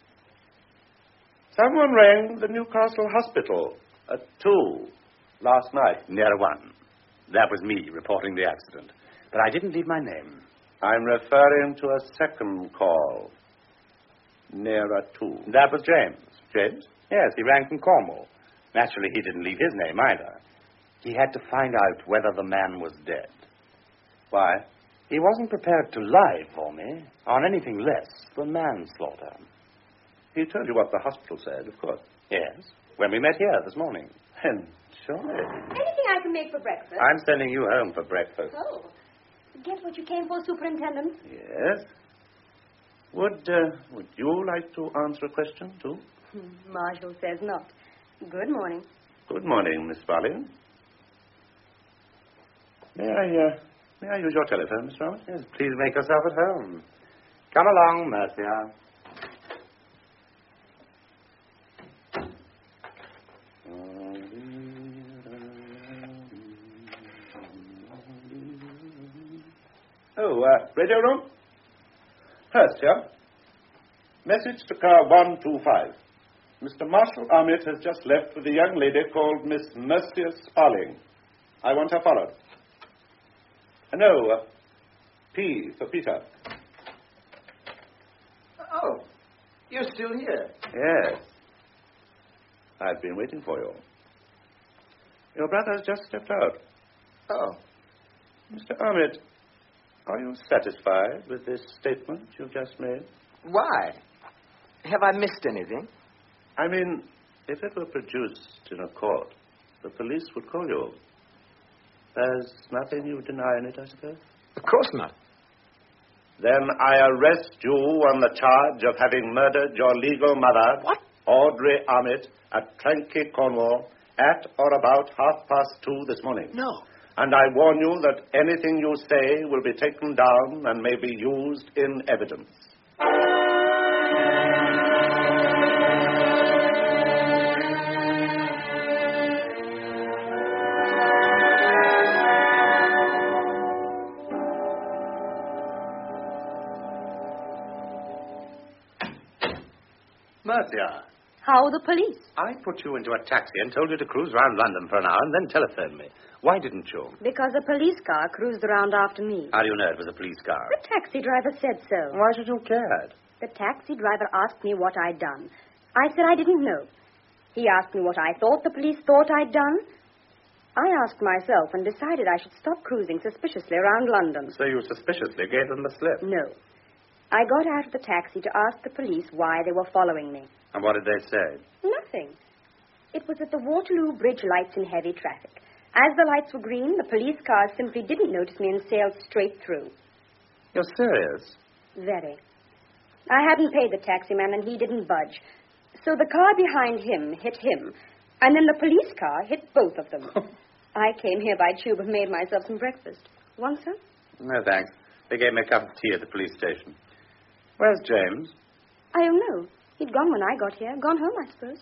Someone rang the Newcastle Hospital at 2 last night. Near 1. That was me reporting the accident. But I didn't leave my name. I'm referring to a second call. Nearer 2. That was James. James? Yes, he rang from Cornwall. Naturally, he didn't leave his name either. He had to find out whether the man was dead. Why? He wasn't prepared to lie for me on anything less than manslaughter. He told you what the hospital said, of course. Yes, when we met here this morning. And surely. Anything I can make for breakfast? I'm sending you home for breakfast. Oh. Get what you came for, Superintendent? Yes. Would you like to answer a question, too? Marshall says not. Good morning. Good morning, Miss Farley. May I use your telephone, Miss Roberts? Yes, please make yourself at home. Come along, Mercia. Oh, radio room? Hurst here. Message to car 125. Mr. Marshall Ahmed has just left with a young lady called Miss Mercia Sparling. I want her followed. No, P for Peter. Oh, you're still here? Yes. I've been waiting for you. Your brother has just stepped out. Oh, Mr. Armitt, are you satisfied with this statement you've just made? Why? Have I missed anything? I mean, if it were produced in a court, the police would call you. There's nothing you deny in it, I suppose? Of course not. Then I arrest you on the charge of having murdered your legal mother, What? Audrey Armitt, at Tranquil, Cornwall, at or about 2:30 this morning. No. And I warn you that anything you say will be taken down and may be used in evidence. Marcia, How are the police? I put you into a taxi and told you to cruise round London for an hour and then telephone me. Why didn't you? Because a police car cruised around after me. How do you know it was a police car? The taxi driver said so. Why should you care? The taxi driver asked me what I'd done. I said I didn't know. He asked me what I thought the police thought I'd done. I asked myself and decided I should stop cruising suspiciously around London. So you suspiciously gave them the slip. No. I got out of the taxi to ask the police why they were following me. And what did they say? Nothing. It was at the Waterloo Bridge lights in heavy traffic. As the lights were green, the police cars simply didn't notice me and sailed straight through. You're serious? Very. I hadn't paid the taximan and he didn't budge. So the car behind him hit him, and then the police car hit both of them. I came here by tube and made myself some breakfast. Want some? No, thanks. They gave me a cup of tea at the police station. Where's James? I don't know. He'd gone when I got here. Gone home, I suppose.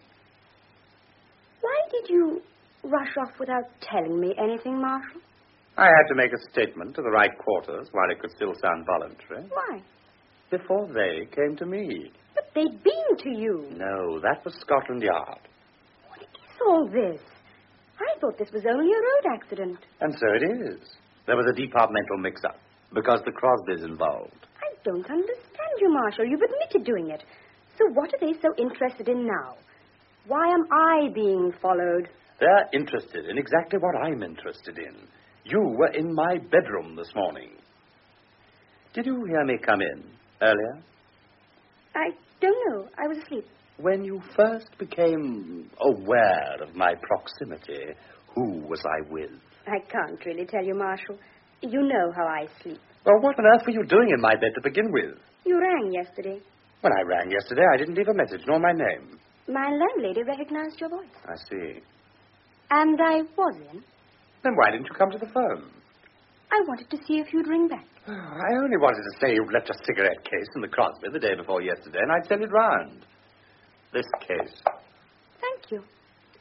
Why did you rush off without telling me anything, Marshal? I had to make a statement to the right quarters while it could still sound voluntary. Why? Before they came to me. But they'd been to you. No, that was Scotland Yard. What is all this? I thought this was only a road accident. And so it is. There was a departmental mix-up because the Crosbys involved. I don't understand you, Marshal. You've admitted doing it. So what are they so interested in now? Why am I being followed? They're interested in exactly what I'm interested in. You were in my bedroom this morning. Did you hear me come in earlier? I don't know. I was asleep. When you first became aware of my proximity, who was I with? I can't really tell you, Marshal. You know how I sleep. Well, what on earth were you doing in my bed to begin with? You rang yesterday. When I rang yesterday, I didn't leave a message, nor my name. My landlady recognized your voice. I see. And I was in. Then why didn't you come to the phone? I wanted to see if you'd ring back. I only wanted to say you'd left a cigarette case in the Crosby the day before yesterday, and I'd send it round. This case. Thank you.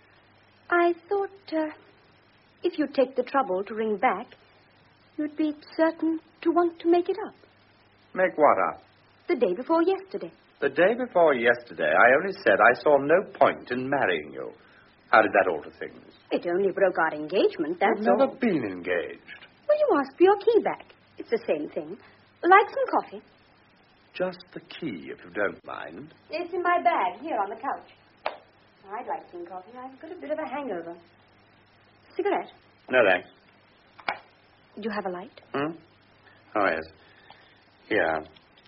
I thought, if you'd take the trouble to ring back, you'd be certain to want to make it up. Make what up? The day before yesterday. The day before yesterday, I only said I saw no point in marrying you. How did that alter things? It only broke our engagement, that's You've never all. been engaged. Well, you asked for your key back. It's the same thing. Like some coffee? Just the key, if you don't mind. It's in my bag, here on the couch. I'd like some coffee. I've got a bit of a hangover. Cigarette? No, thanks. Do you have a light? Oh, yes. Here.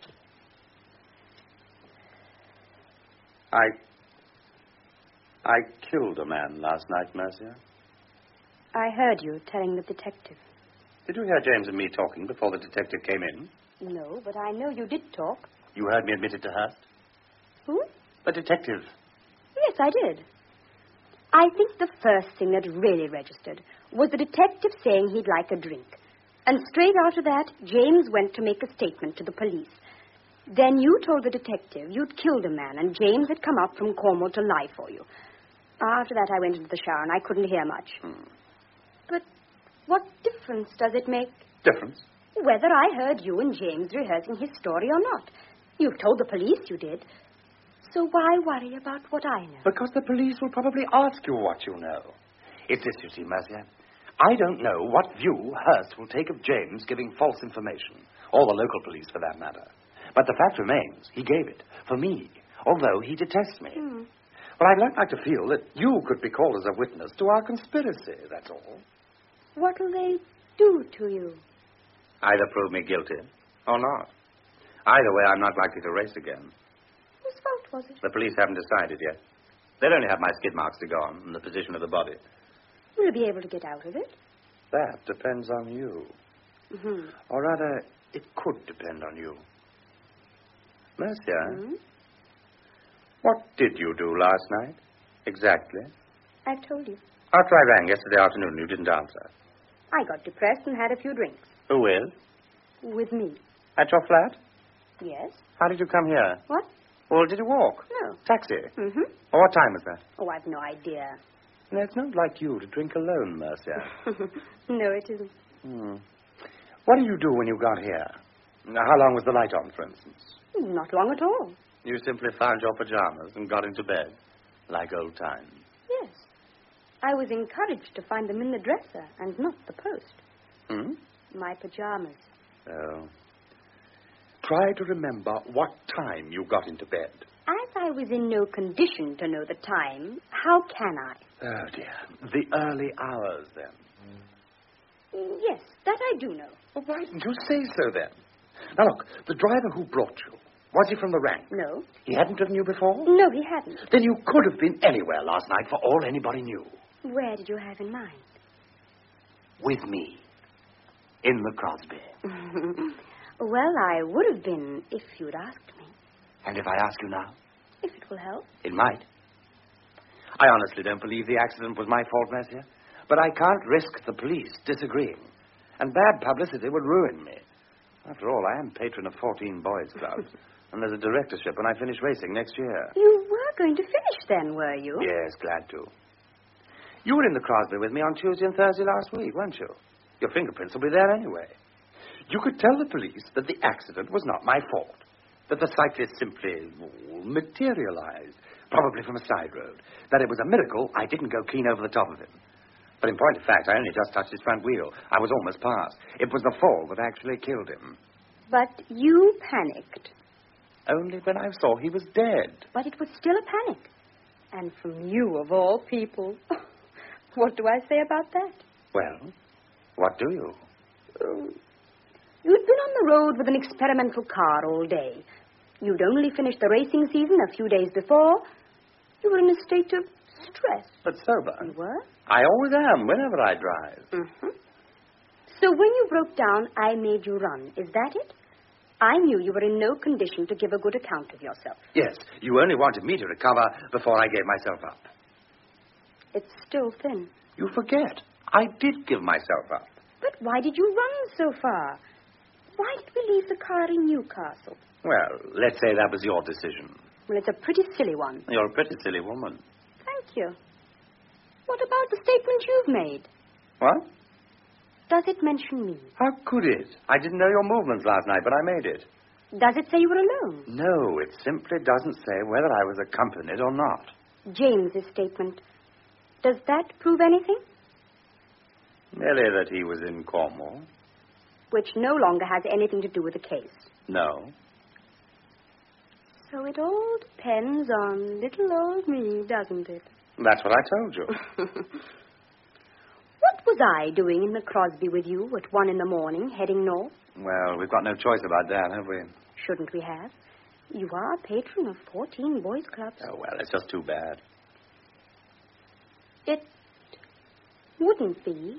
I killed a man last night, Mercia. I heard you telling the detective. Did you hear James and me talking before the detective came in? No, but I know you did talk. You heard me admit it to Hurst? Who? The detective. Yes, I did. I think the first thing that really registered was the detective saying he'd like a drink. And straight after that, James went to make a statement to the police. Then you told the detective you'd killed a man and James had come up from Cornwall to lie for you. After that, I went into the shower and I couldn't hear much. But what difference does it make? Difference? Whether I heard you and James rehearsing his story or not. You've told the police you did. So why worry about what I know? Because the police will probably ask you what you know. It's this, you see, Mercia. I don't know what view Hurst will take of James giving false information, or the local police for that matter. But the fact remains, he gave it, for me, although he detests me. But I'd like to feel that you could be called as a witness to our conspiracy, that's all. What'll they do to you? Either prove me guilty or not. Either way, I'm not likely to race again. Whose fault was it? The police haven't decided yet. They'll only have my skid marks to go on and the position of the body. Will you be able to get out of it? That depends on you. Mm-hmm. Or rather, it could depend on you. Mercia, Hmm? what did you do last night? Exactly. I've told you. After I rang yesterday afternoon, you didn't answer. I got depressed and had a few drinks. Who will? With me. At your flat? Yes? How did you come here? What? Or did you walk? No. Taxi? Mm-hmm. Or what time was that? Oh, I've no idea. No, it's not like you to drink alone, Mercia. No, it isn't. What did you do when you got here? How long was the light on, for instance? Not long at all. You simply found your pajamas and got into bed, like old times. Yes. I was encouraged to find them in the dresser and not the post. Hmm? My pajamas. Oh. Try to remember what time you got into bed. As I was in no condition to know the time, how can I? Oh, dear. The early hours, then. Yes, that I do know. Well, why didn't you say so, then? Now, look, the driver who brought you, was he from the rank? No. He hadn't driven you before? No, he hadn't. Then you could have been anywhere last night for all anybody knew. Where did you have in mind? With me. In the Crosby. Well, I would have been if you'd asked me. And if I ask you now? If it will help. It might. I honestly don't believe the accident was my fault, Mercia. But I can't risk the police disagreeing. And bad publicity would ruin me. After all, I am patron of 14 boys' clubs. And there's a directorship when I finish racing next year. You were going to finish then, were you? Yes, glad to. You were in the Crosby with me on Tuesday and Thursday last week, weren't you? Your fingerprints will be there anyway. You could tell the police that the accident was not my fault. That the cyclist simply materialized, probably from a side road. That it was a miracle I didn't go clean over the top of him. But in point of fact, I only just touched his front wheel. I was almost past. It was the fall that actually killed him. But you panicked. Only when I saw he was dead. But it was still a panic. And from you, of all people. What do I say about that? Well, what do you? You'd been on the road with an experimental car all day. You'd only finished the racing season a few days before. You were in a state of stress. But sober. You were? I always am, whenever I drive. Mm-hmm. So when you broke down, I made you run. Is that it? I knew you were in no condition to give a good account of yourself. Yes, you only wanted me to recover before I gave myself up. It's still thin. You forget. I did give myself up. But why did you run so far? Why did we leave the car in Newcastle? Well, let's say that was your decision. Well, it's a pretty silly one. You're a pretty silly woman. Thank you. What about the statement you've made? What? Does it mention me? How could it? I didn't know your movements last night, but I made it. Does it say you were alone? No, it simply doesn't say whether I was accompanied or not. James's statement. Does that prove anything? Merely that he was in Cornwall. Which no longer has anything to do with the case. No. So it all depends on little old me, doesn't it? That's what I told you. What was I doing in the Crosby with you at 1 a.m, heading north? Well, we've got no choice about that, have we? Shouldn't we have? You are a patron of 14 boys' clubs. Oh, well, it's just too bad. It wouldn't be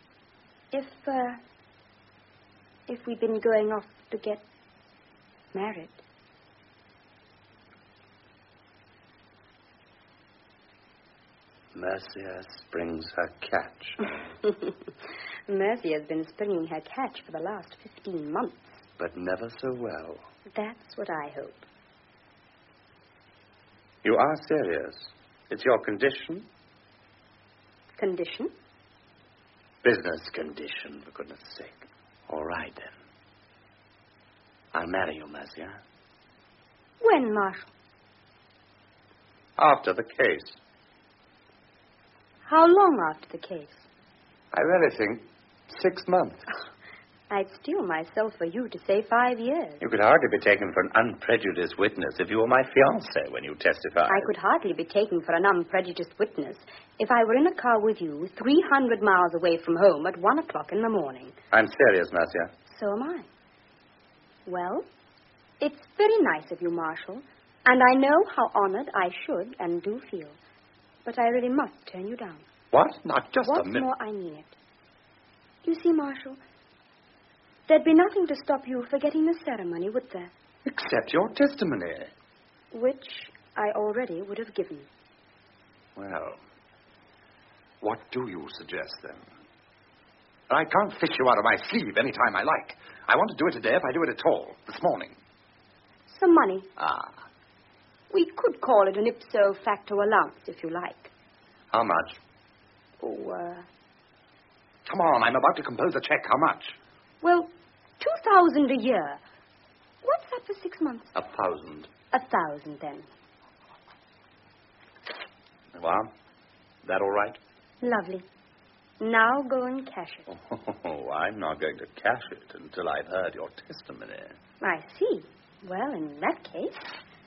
if we'd been going off to get married. Mercia springs her catch. Mercy has been springing her catch for the last 15 months. But never so well. That's what I hope. You are serious? It's your condition? Condition? Business condition, for goodness sake. All right, then. I'll marry you, Mercia. When, Marshal? After the case. How long after the case? I really think 6 months. I'd steel myself for you to say 5 years. You could hardly be taken for an unprejudiced witness if you were my fiancé when you testified. I could hardly be taken for an unprejudiced witness if I were in a car with you 300 miles away from home at 1 o'clock in the morning. I'm serious, Mercia. So am I. Well, it's very nice of you, Marshal, and I know how honored I should and do feel. But I really must turn you down. What? Not just What's a minute. more, I mean it. You see, Marshal, there'd be nothing to stop you forgetting the ceremony, would there? Accept your testimony. Which I already would have given. Well, what do you suggest, then? I can't fish you out of my sleeve any time I like. I want to do it today if I do it at all, this morning. Some money. Ah. We could call it an ipso facto allowance, if you like. How much? Oh, Come on, I'm about to compose a check. How much? well, 2,000 a year. What's that for 6 months? 1,000. 1,000, then. Well, that all right? Lovely. Now go and cash it. Oh, I'm not going to cash it until I've heard your testimony. I see. Well, in that case...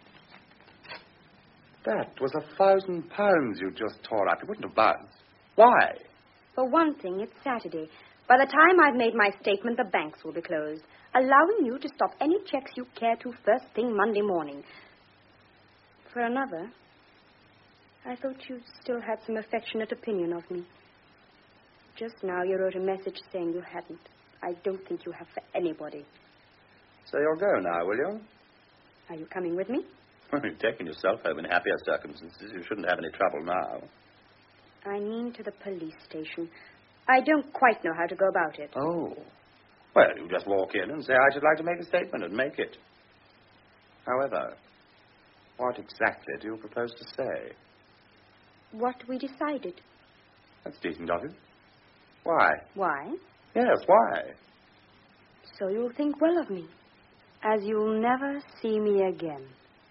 That was £1,000 you just tore up. You wouldn't have buzzed. Why? For one thing, it's Saturday. By the time I've made my statement, the banks will be closed, allowing you to stop any checks you care to first thing Monday morning. For another, I thought you still had some affectionate opinion of me. Just now you wrote a message saying you hadn't. I don't think you have for anybody. So you'll go now, will you? Are you coming with me? Well, you've taken yourself home in happier circumstances. You shouldn't have any trouble now. I mean to the police station. I don't quite know how to go about it. Oh. Well, you just walk in and say, I should like to make a statement and make it. However, what exactly do you propose to say? What we decided. That's decent of you. Why? Why? Yes, why? So you'll think well of me, as you'll never see me again.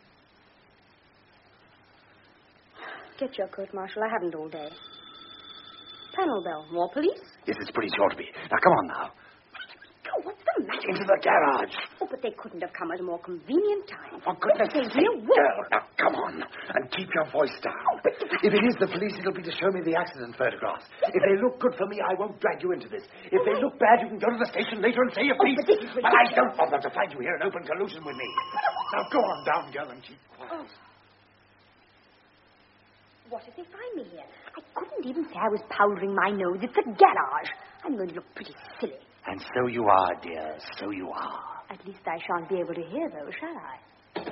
Get your coat, Marshal. I haven't all day. Panel bell. More police? Yes, it's pretty sure to be. Now, come on now. Oh, what's the matter? Into the garage. Oh, but they couldn't have come at a more convenient time. For goodness But sake, they will. girl. Now, come on. And keep your voice down. If it is the police, it'll be to show me the accident photographs. If they look good for me, I won't drag you into this. If they look bad, you can go to the station later and say your piece. But this is But I don't want them to find you here in open collusion with me. Now, go on down, girl, and keep quiet. Oh. What if they find me here? I couldn't even say I was powdering my nose. It's a garage. I'm going to look pretty silly. And so you are, dear. So you are. At least I shan't be able to hear those, shall I?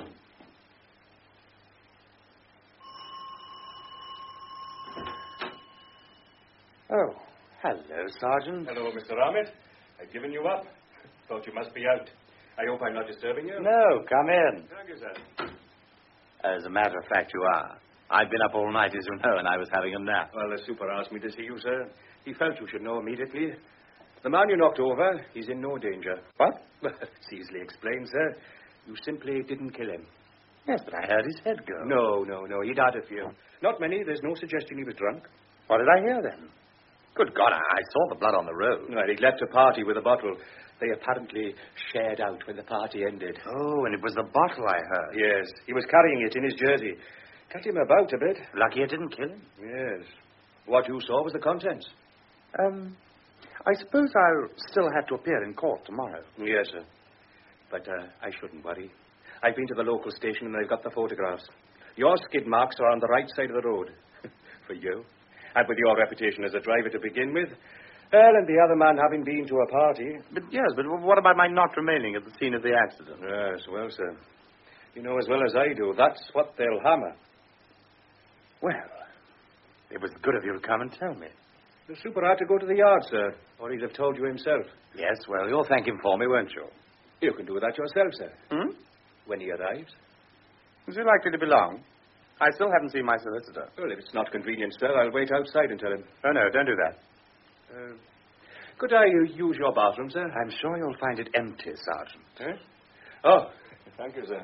Oh, hello, Sergeant. Hello, Mr. Armitt. I've given you up. Thought you must be out. I hope I'm not disturbing you. No, come in. Thank you, sir. As a matter of fact, you are. I've been up all night, as you know, and I was having a nap. Well, the super asked me to see you, sir. He felt you should know immediately. The man you knocked over, he's in no danger. What? Well, it's easily explained, sir. You simply didn't kill him. Yes, but I heard his head go. No. He'd had a few. Not many. There's no suggestion he was drunk. What did I hear, then? Good God, I saw the blood on the road. Well, he'd left a party with a bottle. They apparently shared out when the party ended. Oh, and it was the bottle I heard. Yes, he was carrying it in his jersey. Cut him about a bit. Lucky it didn't kill him. Yes. What you saw was the contents. I suppose I'll still have to appear in court tomorrow. Yes, sir. But I shouldn't worry. I've been to the local station and I've got the photographs. Your skid marks are on the right side of the road. For you. And with your reputation as a driver to begin with. Well, and the other man having been to a party. But what about my not remaining at the scene of the accident? Yes, well, sir. You know as well as I do, that's what they'll hammer. Well, it was good of you to come and tell me. The super had to go to the yard, sir, or he'd have told you himself. Yes, well, you'll thank him for me, won't you? You can do that yourself, sir. When he arrives. Is he likely to be long? I still haven't seen my solicitor. Well, if it's not convenient, sir, I'll wait outside and tell him. Oh, no, don't do that. Could I use your bathroom, sir? I'm sure you'll find it empty, Sergeant. Oh, thank you, sir.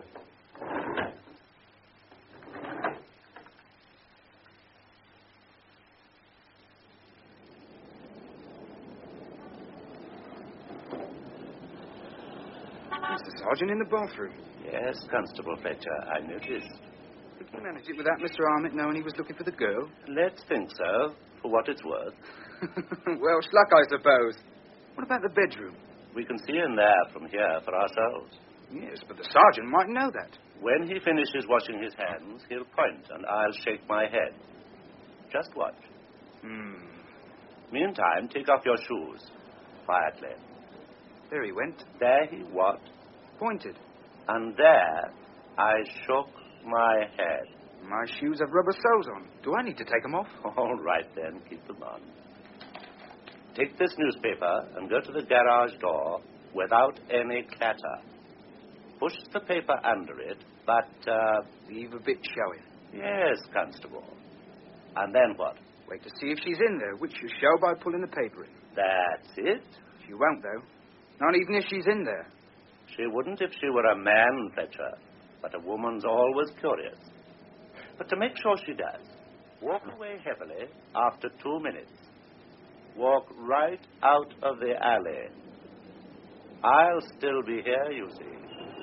Mr. Sergeant in the bathroom. Yes, Constable Fletcher, I noticed. Could you manage it without Mr. Armitt knowing he was looking for the girl? Let's think so, for what it's worth. Well, schluck, I suppose. What about the bedroom? We can see in there from here for ourselves. Yes, but the sergeant might know that. When he finishes washing his hands, he'll point and I'll shake my head. Just watch. Meantime, take off your shoes. Quietly. There he went. There he what? Pointed. And there I shook my head. My shoes have rubber soles on. Do I need to take them off? All right, then. Keep them on. Take this newspaper and go to the garage door without any clatter. Push the paper under it, but, leave a bit showing. Yes, Constable. And then what? Wait to see if she's in there, which you show by pulling the paper in. That's it? She won't, though. Not even if she's in there. She wouldn't if she were a man, Fletcher. But a woman's always curious. But to make sure she does, walk away heavily after 2 minutes. Walk right out of the alley. I'll still be here, you see.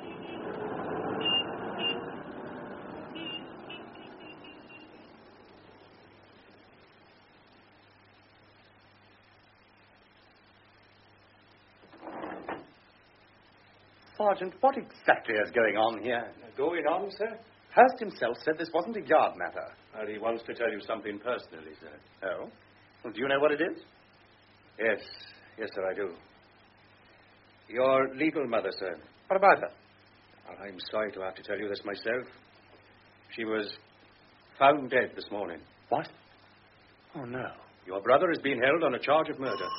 Sergeant, what exactly is going on here? Going on, sir? Hurst himself said this wasn't a yard matter. Well, he wants to tell you something personally, sir. Oh? Well, do you know what it is? Yes. Yes, sir, I do. Your legal mother, sir. What about her? Well, I'm sorry to have to tell you this myself. She was found dead this morning. What? Oh, no. Your brother is being held on a charge of murder.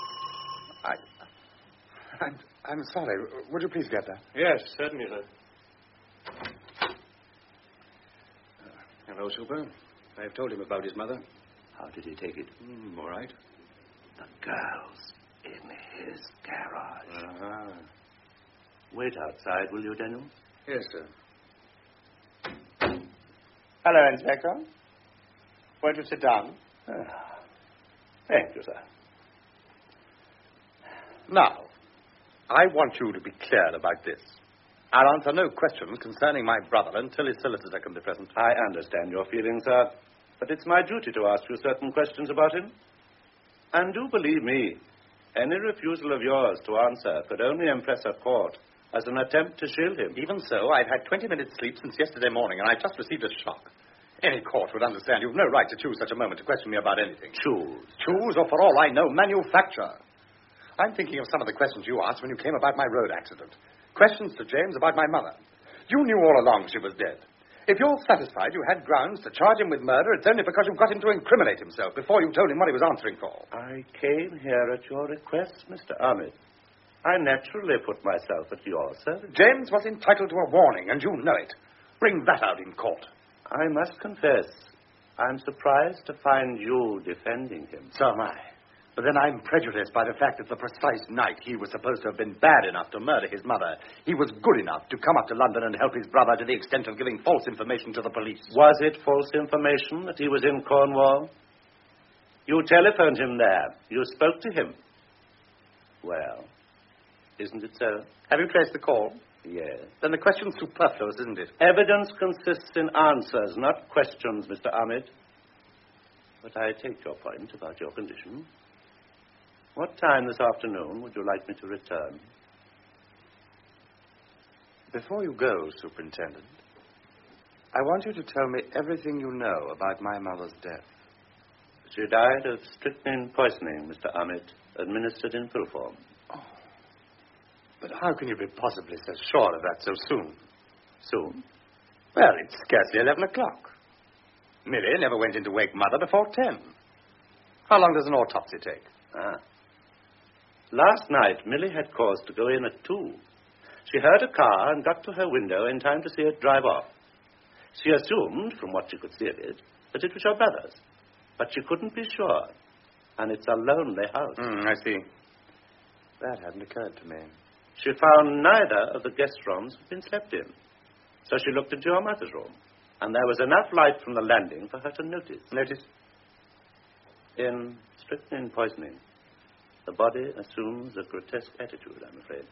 I'm sorry. Would you please get that? Yes, certainly, sir. Hello, Super. I have told him about his mother. How did he take it? All right. The girl's in his garage. Uh-huh. Wait outside, will you, Daniel? Yes, sir. Hello, Inspector. Won't you sit down? Thank you, sir. Now, I want you to be clear about this. I'll answer no questions concerning my brother until his solicitor can be present. I understand your feelings, sir. But it's my duty to ask you certain questions about him. And do believe me, any refusal of yours to answer could only impress a court as an attempt to shield him. Even so, I've had 20 minutes sleep since yesterday morning, and I've just received a shock. Any court would understand you've no right to choose such a moment to question me about anything. Choose, or for all I know, manufacture. I'm thinking of some of the questions you asked when you came about my road accident. Questions to James about my mother. You knew all along she was dead. If you're satisfied you had grounds to charge him with murder, it's only because you've got him to incriminate himself before you told him what he was answering for. I came here at your request, Mr. Ahmed. I naturally put myself at your service. James was entitled to a warning, and you know it. Bring that out in court. I must confess, I'm surprised to find you defending him. So am I. But then I'm prejudiced by the fact that the precise night he was supposed to have been bad enough to murder his mother, he was good enough to come up to London and help his brother to the extent of giving false information to the police. Was it false information that he was in Cornwall? You telephoned him there. You spoke to him. Well, isn't it so? Have you traced the call? Yes. Then the question's superfluous, isn't it? Evidence consists in answers, not questions, Mr. Ahmed. But I take your point about your condition. What time this afternoon would you like me to return? Before you go, Superintendent, I want you to tell me everything you know about my mother's death. She died of strychnine poisoning, Mr. Ahmed, administered in pill form. Oh. But how can you be possibly so sure of that so soon? Soon? Well, it's scarcely 11 o'clock. Millie never went in to wake Mother before 10. How long does an autopsy take? Last night, Millie had cause to go in at 2. She heard a car and got to her window in time to see it drive off. She assumed, from what she could see of it, that it was your brother's. But she couldn't be sure. And it's a lonely house. I see. That hadn't occurred to me. She found neither of the guest rooms had been slept in. So she looked into your mother's room. And there was enough light from the landing for her to notice. Notice? In strychnine poisoning, the body assumes a grotesque attitude, I'm afraid.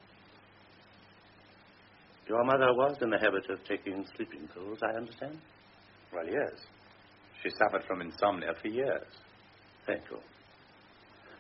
Your mother was in the habit of taking sleeping pills, I understand? Well, yes. She suffered from insomnia for years. Thank you.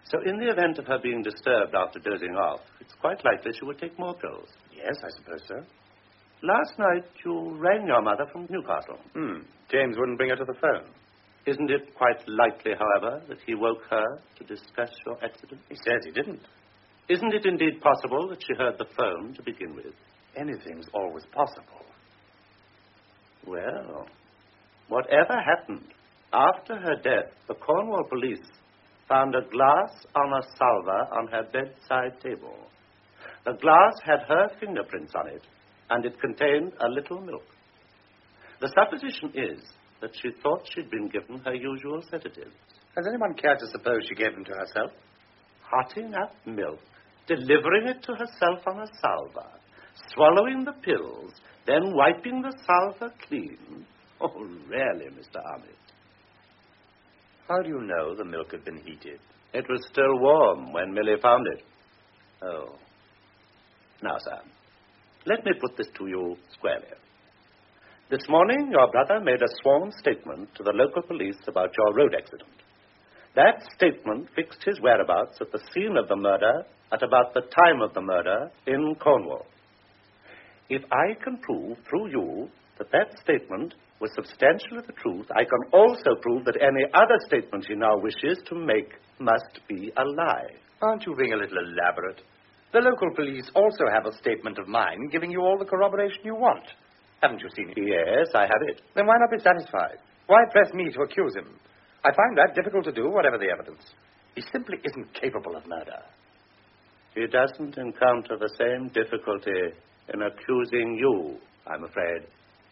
So in the event of her being disturbed after dozing off, it's quite likely she would take more pills. Yes, I suppose so. Last night you rang your mother from Newcastle. James wouldn't bring her to the phone. Isn't it quite likely, however, that he woke her to discuss your accident? He says he didn't. Isn't it indeed possible that she heard the phone to begin with? Anything's always possible. Well, whatever happened, after her death, the Cornwall police found a glass on a salver on her bedside table. The glass had her fingerprints on it, and it contained a little milk. The supposition is that she thought she'd been given her usual sedatives. Has anyone cared to suppose she gave them to herself? Hotting up milk, delivering it to herself on a salver, swallowing the pills, then wiping the salver clean. Oh, really, Mr. Armitt? How do you know the milk had been heated? It was still warm when Millie found it. Oh. Now, sir, let me put this to you squarely. This morning, your brother made a sworn statement to the local police about your road accident. That statement fixed his whereabouts at the scene of the murder at about the time of the murder in Cornwall. If I can prove through you that that statement was substantially the truth, I can also prove that any other statement he now wishes to make must be a lie. Aren't you being a little elaborate? The local police also have a statement of mine giving you all the corroboration you want. Haven't you seen it? Yes, I have it. Then why not be satisfied? Why press me to accuse him? I find that difficult to do, whatever the evidence. He simply isn't capable of murder. He doesn't encounter the same difficulty in accusing you, I'm afraid.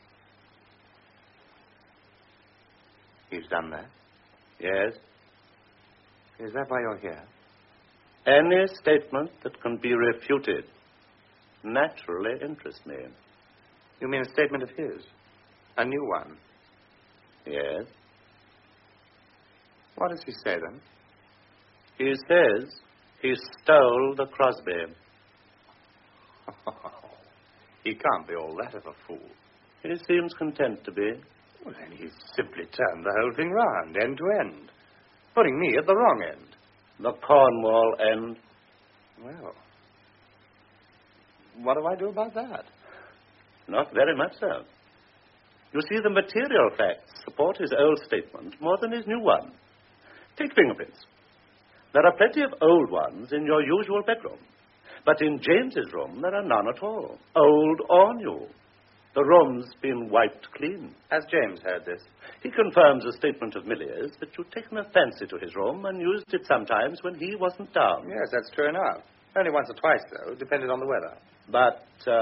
He's done that? Yes. Is that why you're here? Any statement that can be refuted naturally interests me. You mean a statement of his? A new one? Yes. What does he say, then? He says he stole the Crosby. He can't be all that of a fool. He seems content to be. Well, then he's simply turned the whole thing round, end to end, putting me at the wrong end. The Cornwall end. Well, what do I do about that? Not very much so. You see, the material facts support his old statement more than his new one. Take fingerprints. There are plenty of old ones in your usual bedroom. But in James's room, there are none at all, old or new. The room's been wiped clean. Has James heard this? He confirms a statement of Millie's that you'd taken a fancy to his room and used it sometimes when he wasn't down. Yes, that's true enough. Only once or twice, though, depended on the weather. But,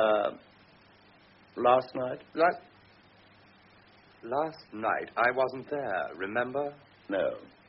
last night? Last night, I wasn't there, remember? No.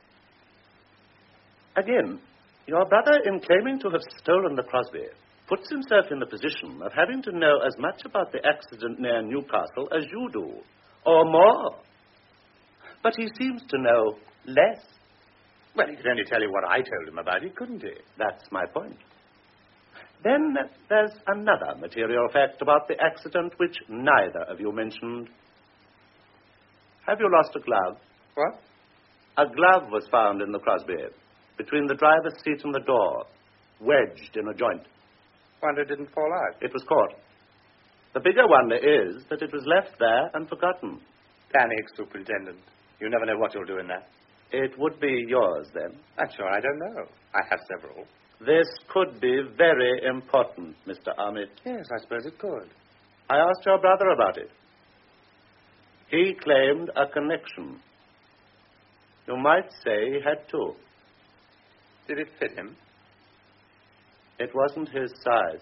Again, your brother, in claiming to have stolen the Crosby, puts himself in the position of having to know as much about the accident near Newcastle as you do, or more. But he seems to know less. Well, he could only tell you what I told him about it, couldn't he? That's my point. Then there's another material fact about the accident which neither of you mentioned. Have you lost a glove? What? A glove was found in the Crosby, between the driver's seat and the door, wedged in a joint. Wonder it didn't fall out. It was caught. The bigger wonder is that it was left there and forgotten. Panic, Superintendent. You never know what you'll do in that. It would be yours, then? I'm sure I don't know. I have several. This could be very important, Mr. Armitt. Yes, I suppose it could. I asked your brother about it. He claimed a connection. You might say he had two. Did it fit him? It wasn't his size.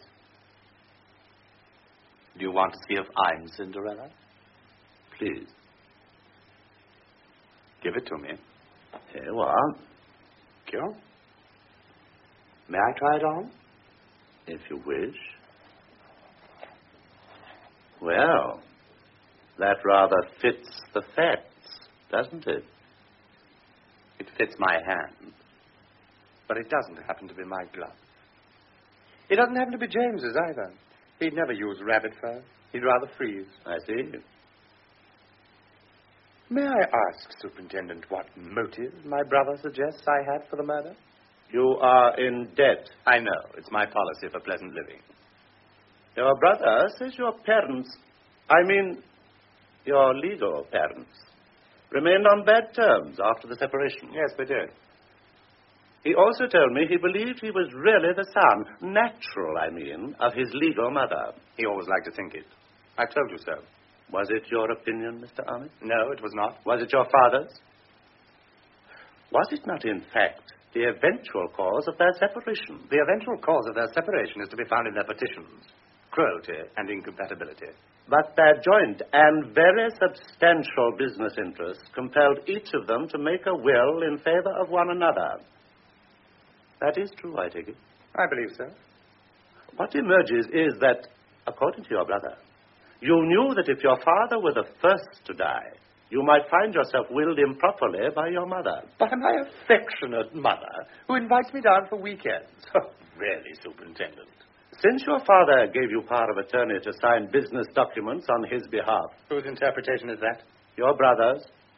Do you want to see if I'm Cinderella? Please. Give it to me. Here you are. Sure. May I try it on? If you wish. Well, that rather fits the facts, doesn't it? It fits my hand. But it doesn't happen to be my glove. It doesn't happen to be James's either. He'd never use rabbit fur. He'd rather freeze. I see. May I ask, Superintendent, what motive my brother suggests I had for the murder? You are in debt. I know. It's my policy for pleasant living. Your brother says your parents, your legal parents, remained on bad terms after the separation. Yes, they did. He also told me he believed he was really the son, natural, of his legal mother. He always liked to think it. I told you so. Was it your opinion, Mr. Armitt? No, it was not. Was it your father's? Was it not, in fact, the eventual cause of their separation? The eventual cause of their separation is to be found in their petitions. Cruelty and incompatibility. But their joint and very substantial business interests compelled each of them to make a will in favor of one another. That is true, I take it. I believe so. What emerges is that, according to your brother, you knew that if your father were the first to die, you might find yourself willed improperly by your mother. By my affectionate mother, who invites me down for weekends. Oh, really, Superintendent. Since your father gave you power of attorney to sign business documents on his behalf... Whose interpretation is that? Your brother's.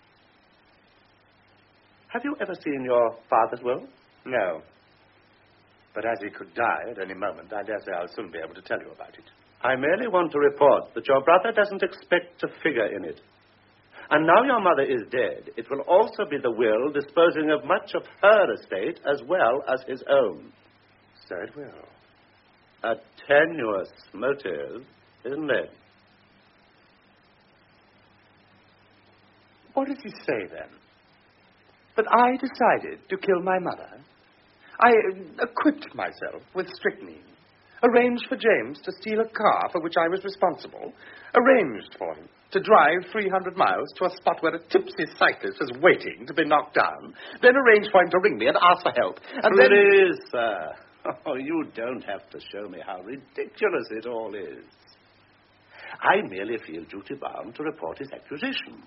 Have you ever seen your father's will? No. But as he could die at any moment, I dare say I'll soon be able to tell you about it. I merely want to report that your brother doesn't expect to figure in it. And now your mother is dead, it will also be the will disposing of much of her estate as well as his own. So it will. A tenuous motive, isn't it? What does he say, then? That I decided to kill my mother? I equipped myself with strychnine, arranged for James to steal a car for which I was responsible, arranged for him to drive 300 miles to a spot where a tipsy cyclist was waiting to be knocked down, then arranged for him to ring me and ask for help, and Please, sir. Oh, you don't have to show me how ridiculous it all is. I merely feel duty-bound to report his accusation.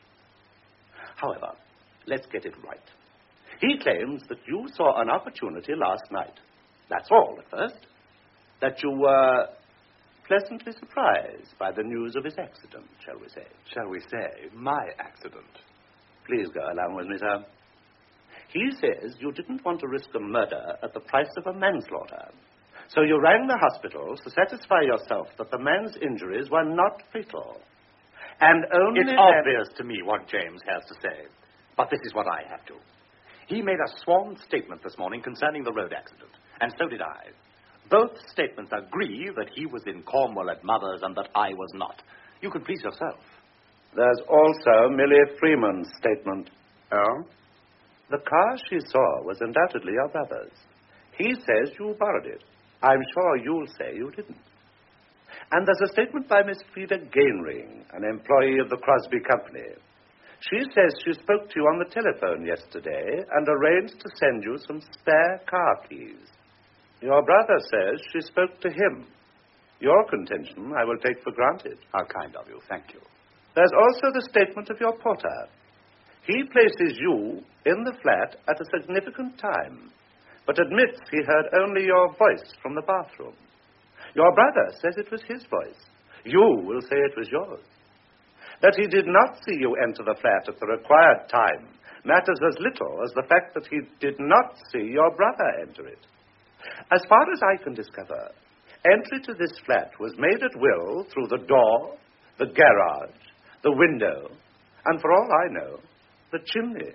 However, let's get it right. He claims that you saw an opportunity last night. That's all at first. That you were pleasantly surprised by the news of his accident, shall we say. Shall we say, my accident? Please go along with me, sir. He says you didn't want to risk a murder at the price of a manslaughter. So you rang the hospital to satisfy yourself that the man's injuries were not fatal. And only... It's obvious to me what James has to say. But this is what I have to. He made a sworn statement this morning concerning the road accident. And so did I. Both statements agree that he was in Cornwall at Mother's and that I was not. You can please yourself. There's also Millie Freeman's statement. Oh? The car she saw was undoubtedly your brother's. He says you borrowed it. I'm sure you'll say you didn't. And there's a statement by Miss Frida Gainring, an employee of the Crosby Company. She says she spoke to you on the telephone yesterday and arranged to send you some spare car keys. Your brother says she spoke to him. Your contention I will take for granted. How kind of you. Thank you. There's also the statement of your porter. He places you in the flat at a significant time, but admits he heard only your voice from the bathroom. Your brother says it was his voice. You will say it was yours. That he did not see you enter the flat at the required time matters as little as the fact that he did not see your brother enter it. As far as I can discover, entry to this flat was made at will through the door, the garage, the window, and for all I know, the chimney.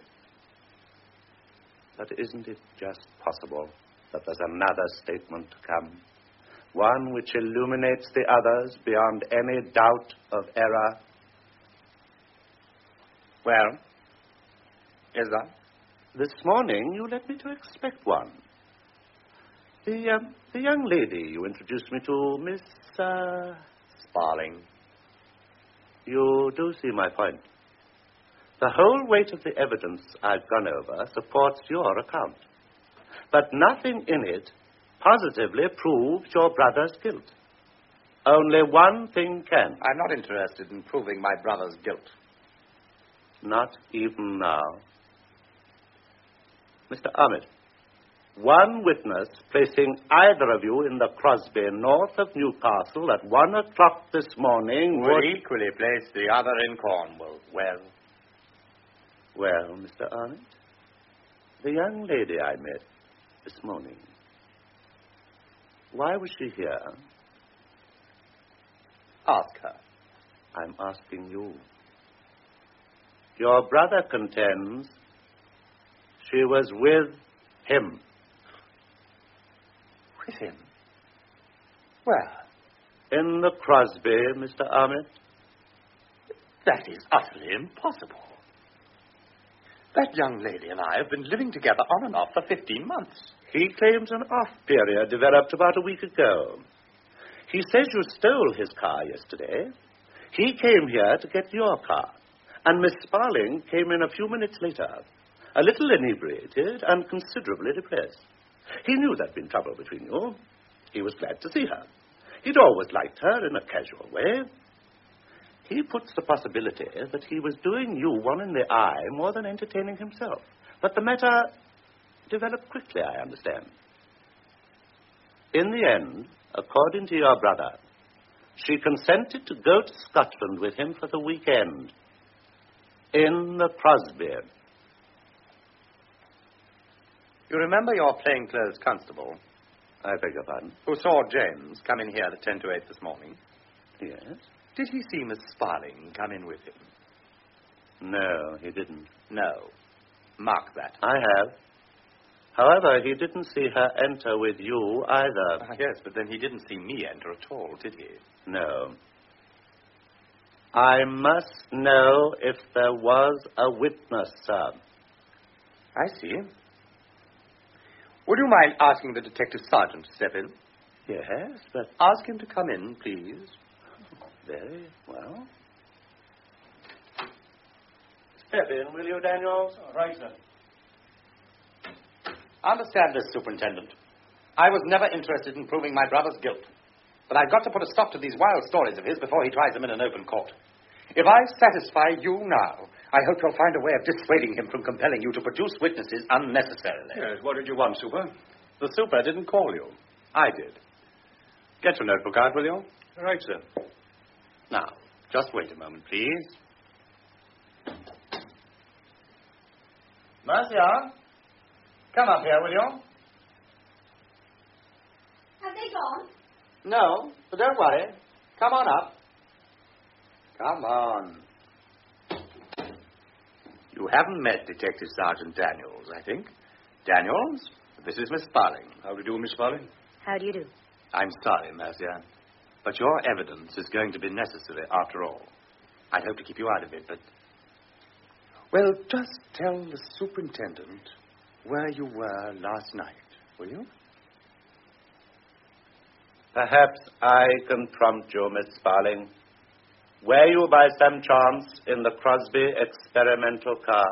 But isn't it just possible that there's another statement to come? One which illuminates the others beyond any doubt of error? Well, is that? This morning you led me to expect one. The young lady you introduced me to, Miss, Sparling. You do see my point. The whole weight of the evidence I've gone over supports your account. But nothing in it positively proves your brother's guilt. Only one thing can. I'm not interested in proving my brother's guilt. Not even now. Mr. Armitt, one witness placing either of you in the Crosby north of Newcastle at 1 o'clock this morning would equally place the other in Cornwall. Well, Mr. Armitt, the young lady I met this morning. Why was she here? Ask her. I'm asking you. Your brother contends she was with him. With him? Where? In the Crosby, Mr. Armitt. That is utterly impossible. That young lady and I have been living together on and off for 15 months. He claims an off period developed about a week ago. He says you stole his car yesterday. He came here to get your car, and Miss Sparling came in a few minutes later, a little inebriated and considerably depressed. He knew there'd been trouble between you. He was glad to see her. He'd always liked her in a casual way. He puts the possibility that he was doing you one in the eye more than entertaining himself. But the matter developed quickly, I understand. In the end, according to your brother, she consented to go to Scotland with him for the weekend. In the Crosby. You remember your plainclothes constable? I beg your pardon? Who saw James come in here at 10 to 8 this morning? Yes. Did he see Miss Sparling come in with him? No, he didn't. No. Mark that. I have. However, he didn't see her enter with you either. Yes, but then he didn't see me enter at all, did he? No. I must know if there was a witness, sir. I see. Would you mind asking the detective sergeant to step in? Yes, but... Ask him to come in, please. Very well. Step in, will you, Daniels? Right, sir. Understand this, Superintendent. I was never interested in proving my brother's guilt. But I've got to put a stop to these wild stories of his before he tries them in an open court. If I satisfy you now, I hope you'll find a way of dissuading him from compelling you to produce witnesses unnecessarily. Yes, what did you want, Super? The super didn't call you. I did. Get your notebook out, will you? Right, sir. Now, just wait a moment, please. Marcia, come up here, will you? Have they gone? No, but don't worry. Come on up. Come on. You haven't met Detective Sergeant Daniels, I think. Daniels, this is Miss Sparling. How do you do, Miss Sparling? How do you do? I'm sorry, Marcia, but your evidence is going to be necessary after all. I'd hope to keep you out of it, but... Well, just tell the superintendent where you were last night, will you? Perhaps I can prompt you, Miss Sparling. Were you by some chance in the Crosby experimental car?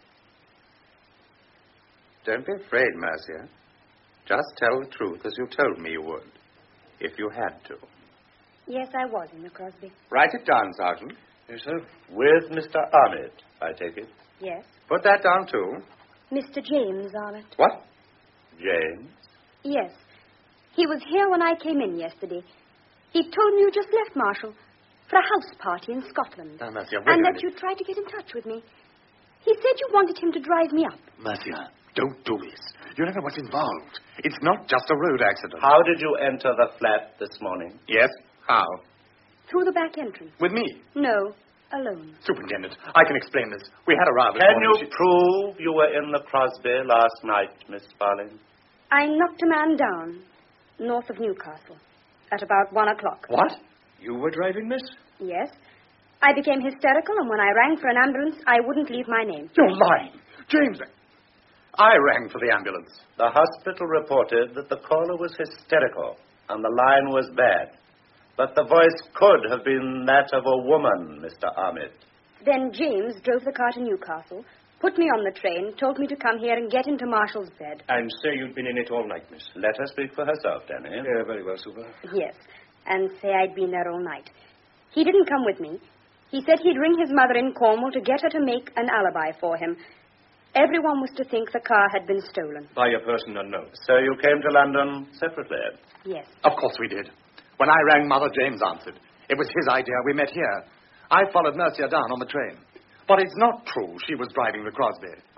Don't be afraid, Marcia. Just tell the truth as you told me you would, if you had to. Yes, I was in the Crosby. Write it down, Sergeant. Yes, sir. With Mr. Armitt, I take it. Yes. Put that down, too. Mr. James Armitt. What? James? Yes. He was here when I came in yesterday. He told me you just left, Marshal, for a house party in Scotland. Now, Marcia, wait and a that minute. you tried to get in touch with me. He said you wanted him to drive me up. Marcia, don't do this. You don't know what's involved. It's not just a road accident. How did you enter the flat this morning? Yes? How? Through the back entrance. With me? No, alone. Superintendent, I can explain this. We had a row this Can morning. you prove you were in the Crosby last night, Miss Sparling? I knocked a man down, north of Newcastle, at about 1 o'clock. What? You were driving, miss? Yes. I became hysterical, and when I rang for an ambulance, I wouldn't leave my name. You're lying. James, I rang for the ambulance. The hospital reported that the caller was hysterical and the line was bad. But the voice could have been that of a woman, Mr. Armitt. Then James drove the car to Newcastle, put me on the train, told me to come here and get into Marshall's bed. And say you'd been in it all night, miss. Let her speak for herself, Danny. Yeah, very well, Super. Yes, and say I'd been there all night. He didn't come with me. He said he'd ring his mother in Cornwall to get her to make an alibi for him. Everyone was to think the car had been stolen. By a person unknown. So you came to London separately? Yes. Of course we did. When I rang Mother, James answered. It was his idea. We met here. I followed Mercia down on the train. But it's not true she was driving the Crosby.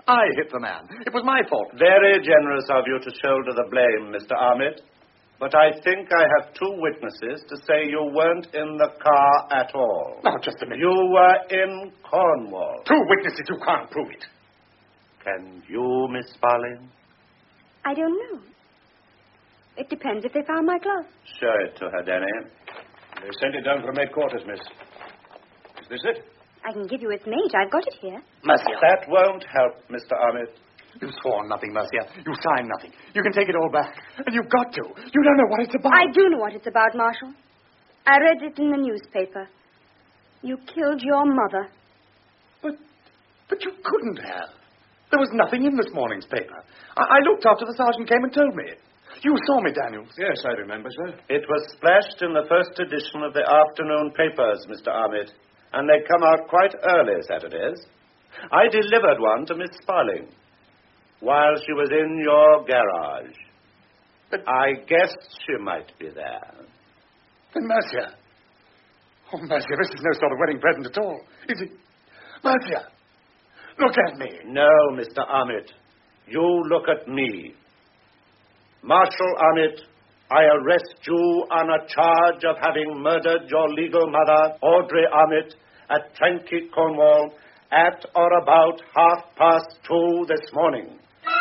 I hit the man. It was my fault. Very generous of you to shoulder the blame, Mr. Armitt. But I think I have two witnesses to say you weren't in the car at all. Now, just a minute. You were in Cornwall. Two witnesses, you can't prove it. Can you, Miss Sparling? I don't know. It depends if they found my glove. Show it to her, Danny. They sent it down from headquarters, miss. Is this it? I can give you its mate. I've got it here. Mercia. That won't help, Mr. Armitt. You swore nothing, Mercia. You signed nothing. You can take it all back. And you've got to. You don't know what it's about. I do know what it's about, Marshal. I read it in the newspaper. You killed your mother. But you couldn't have. There was nothing in this morning's paper. I looked after the sergeant came and told me. You saw me, Daniels. Yes, I remember, sir. It was splashed in the first edition of the afternoon papers, Mr. Armitt, and they come out quite early Saturdays. I delivered one to Miss Sparling while she was in your garage. But I guessed she might be there. Then Mercia. Oh, Mercia, this is no sort of wedding present at all. Is it? Mercia, look at me. No, Mr. Armitt. You look at me. Marshal Armitt, I arrest you on a charge of having murdered your legal mother, Audrey Armitt, at Tranquet, Cornwall, at or about 2:30 this morning.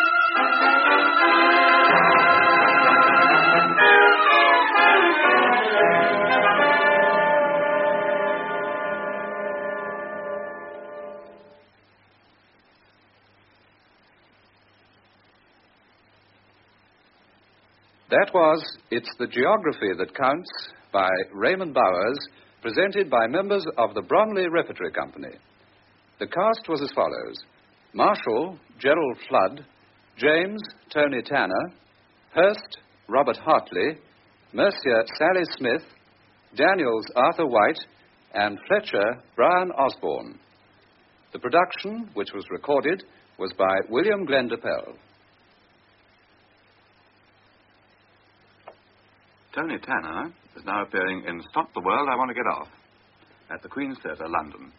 That was It's the Geography That Counts by Raymond Bowers, presented by members of the Bromley Repertory Company. The cast was as follows: Marshall, Gerald Flood; James, Tony Tanner; Hurst, Robert Hartley; Mercia, Sally Smith; Daniels, Arthur White; and Fletcher, Brian Osborne. The production, which was recorded, was by William Glendapell. Tony Tanner is now appearing in Stop the World, I Want to Get Off at the Queen's Theatre, London.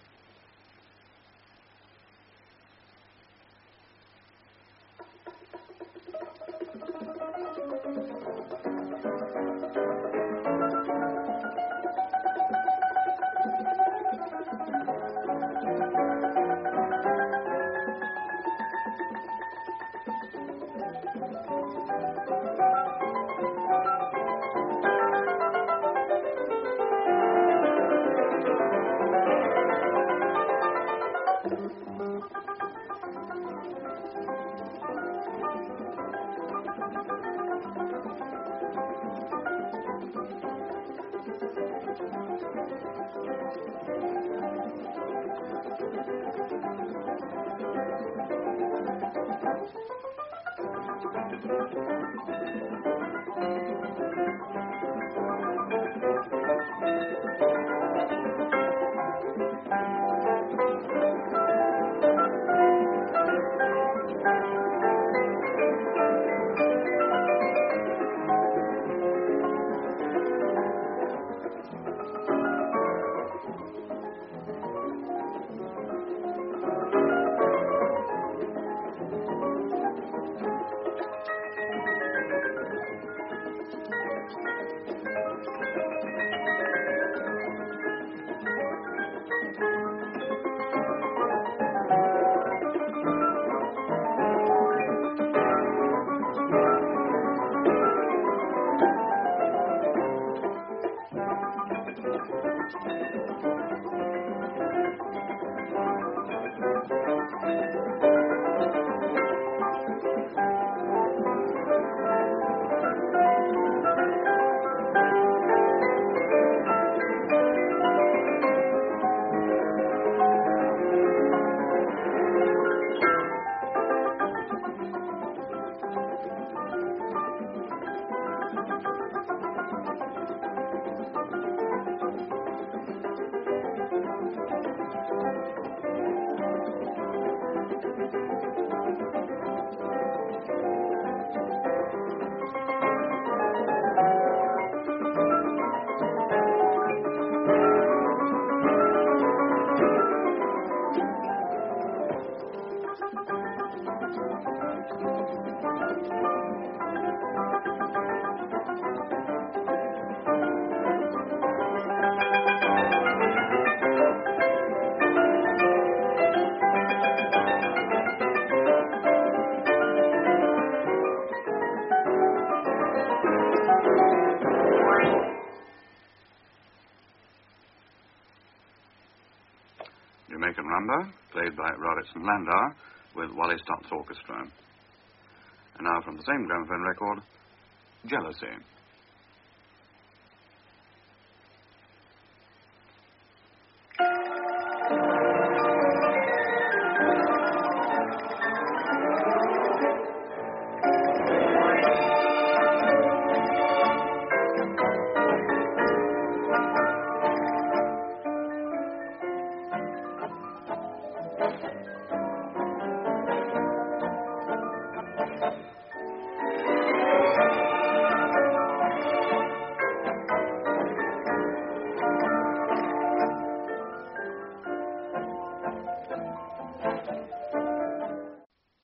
Jamaican Rumba, played by Robertson Landau, with Wally Stott's orchestra. And now from the same gramophone record, Jealousy.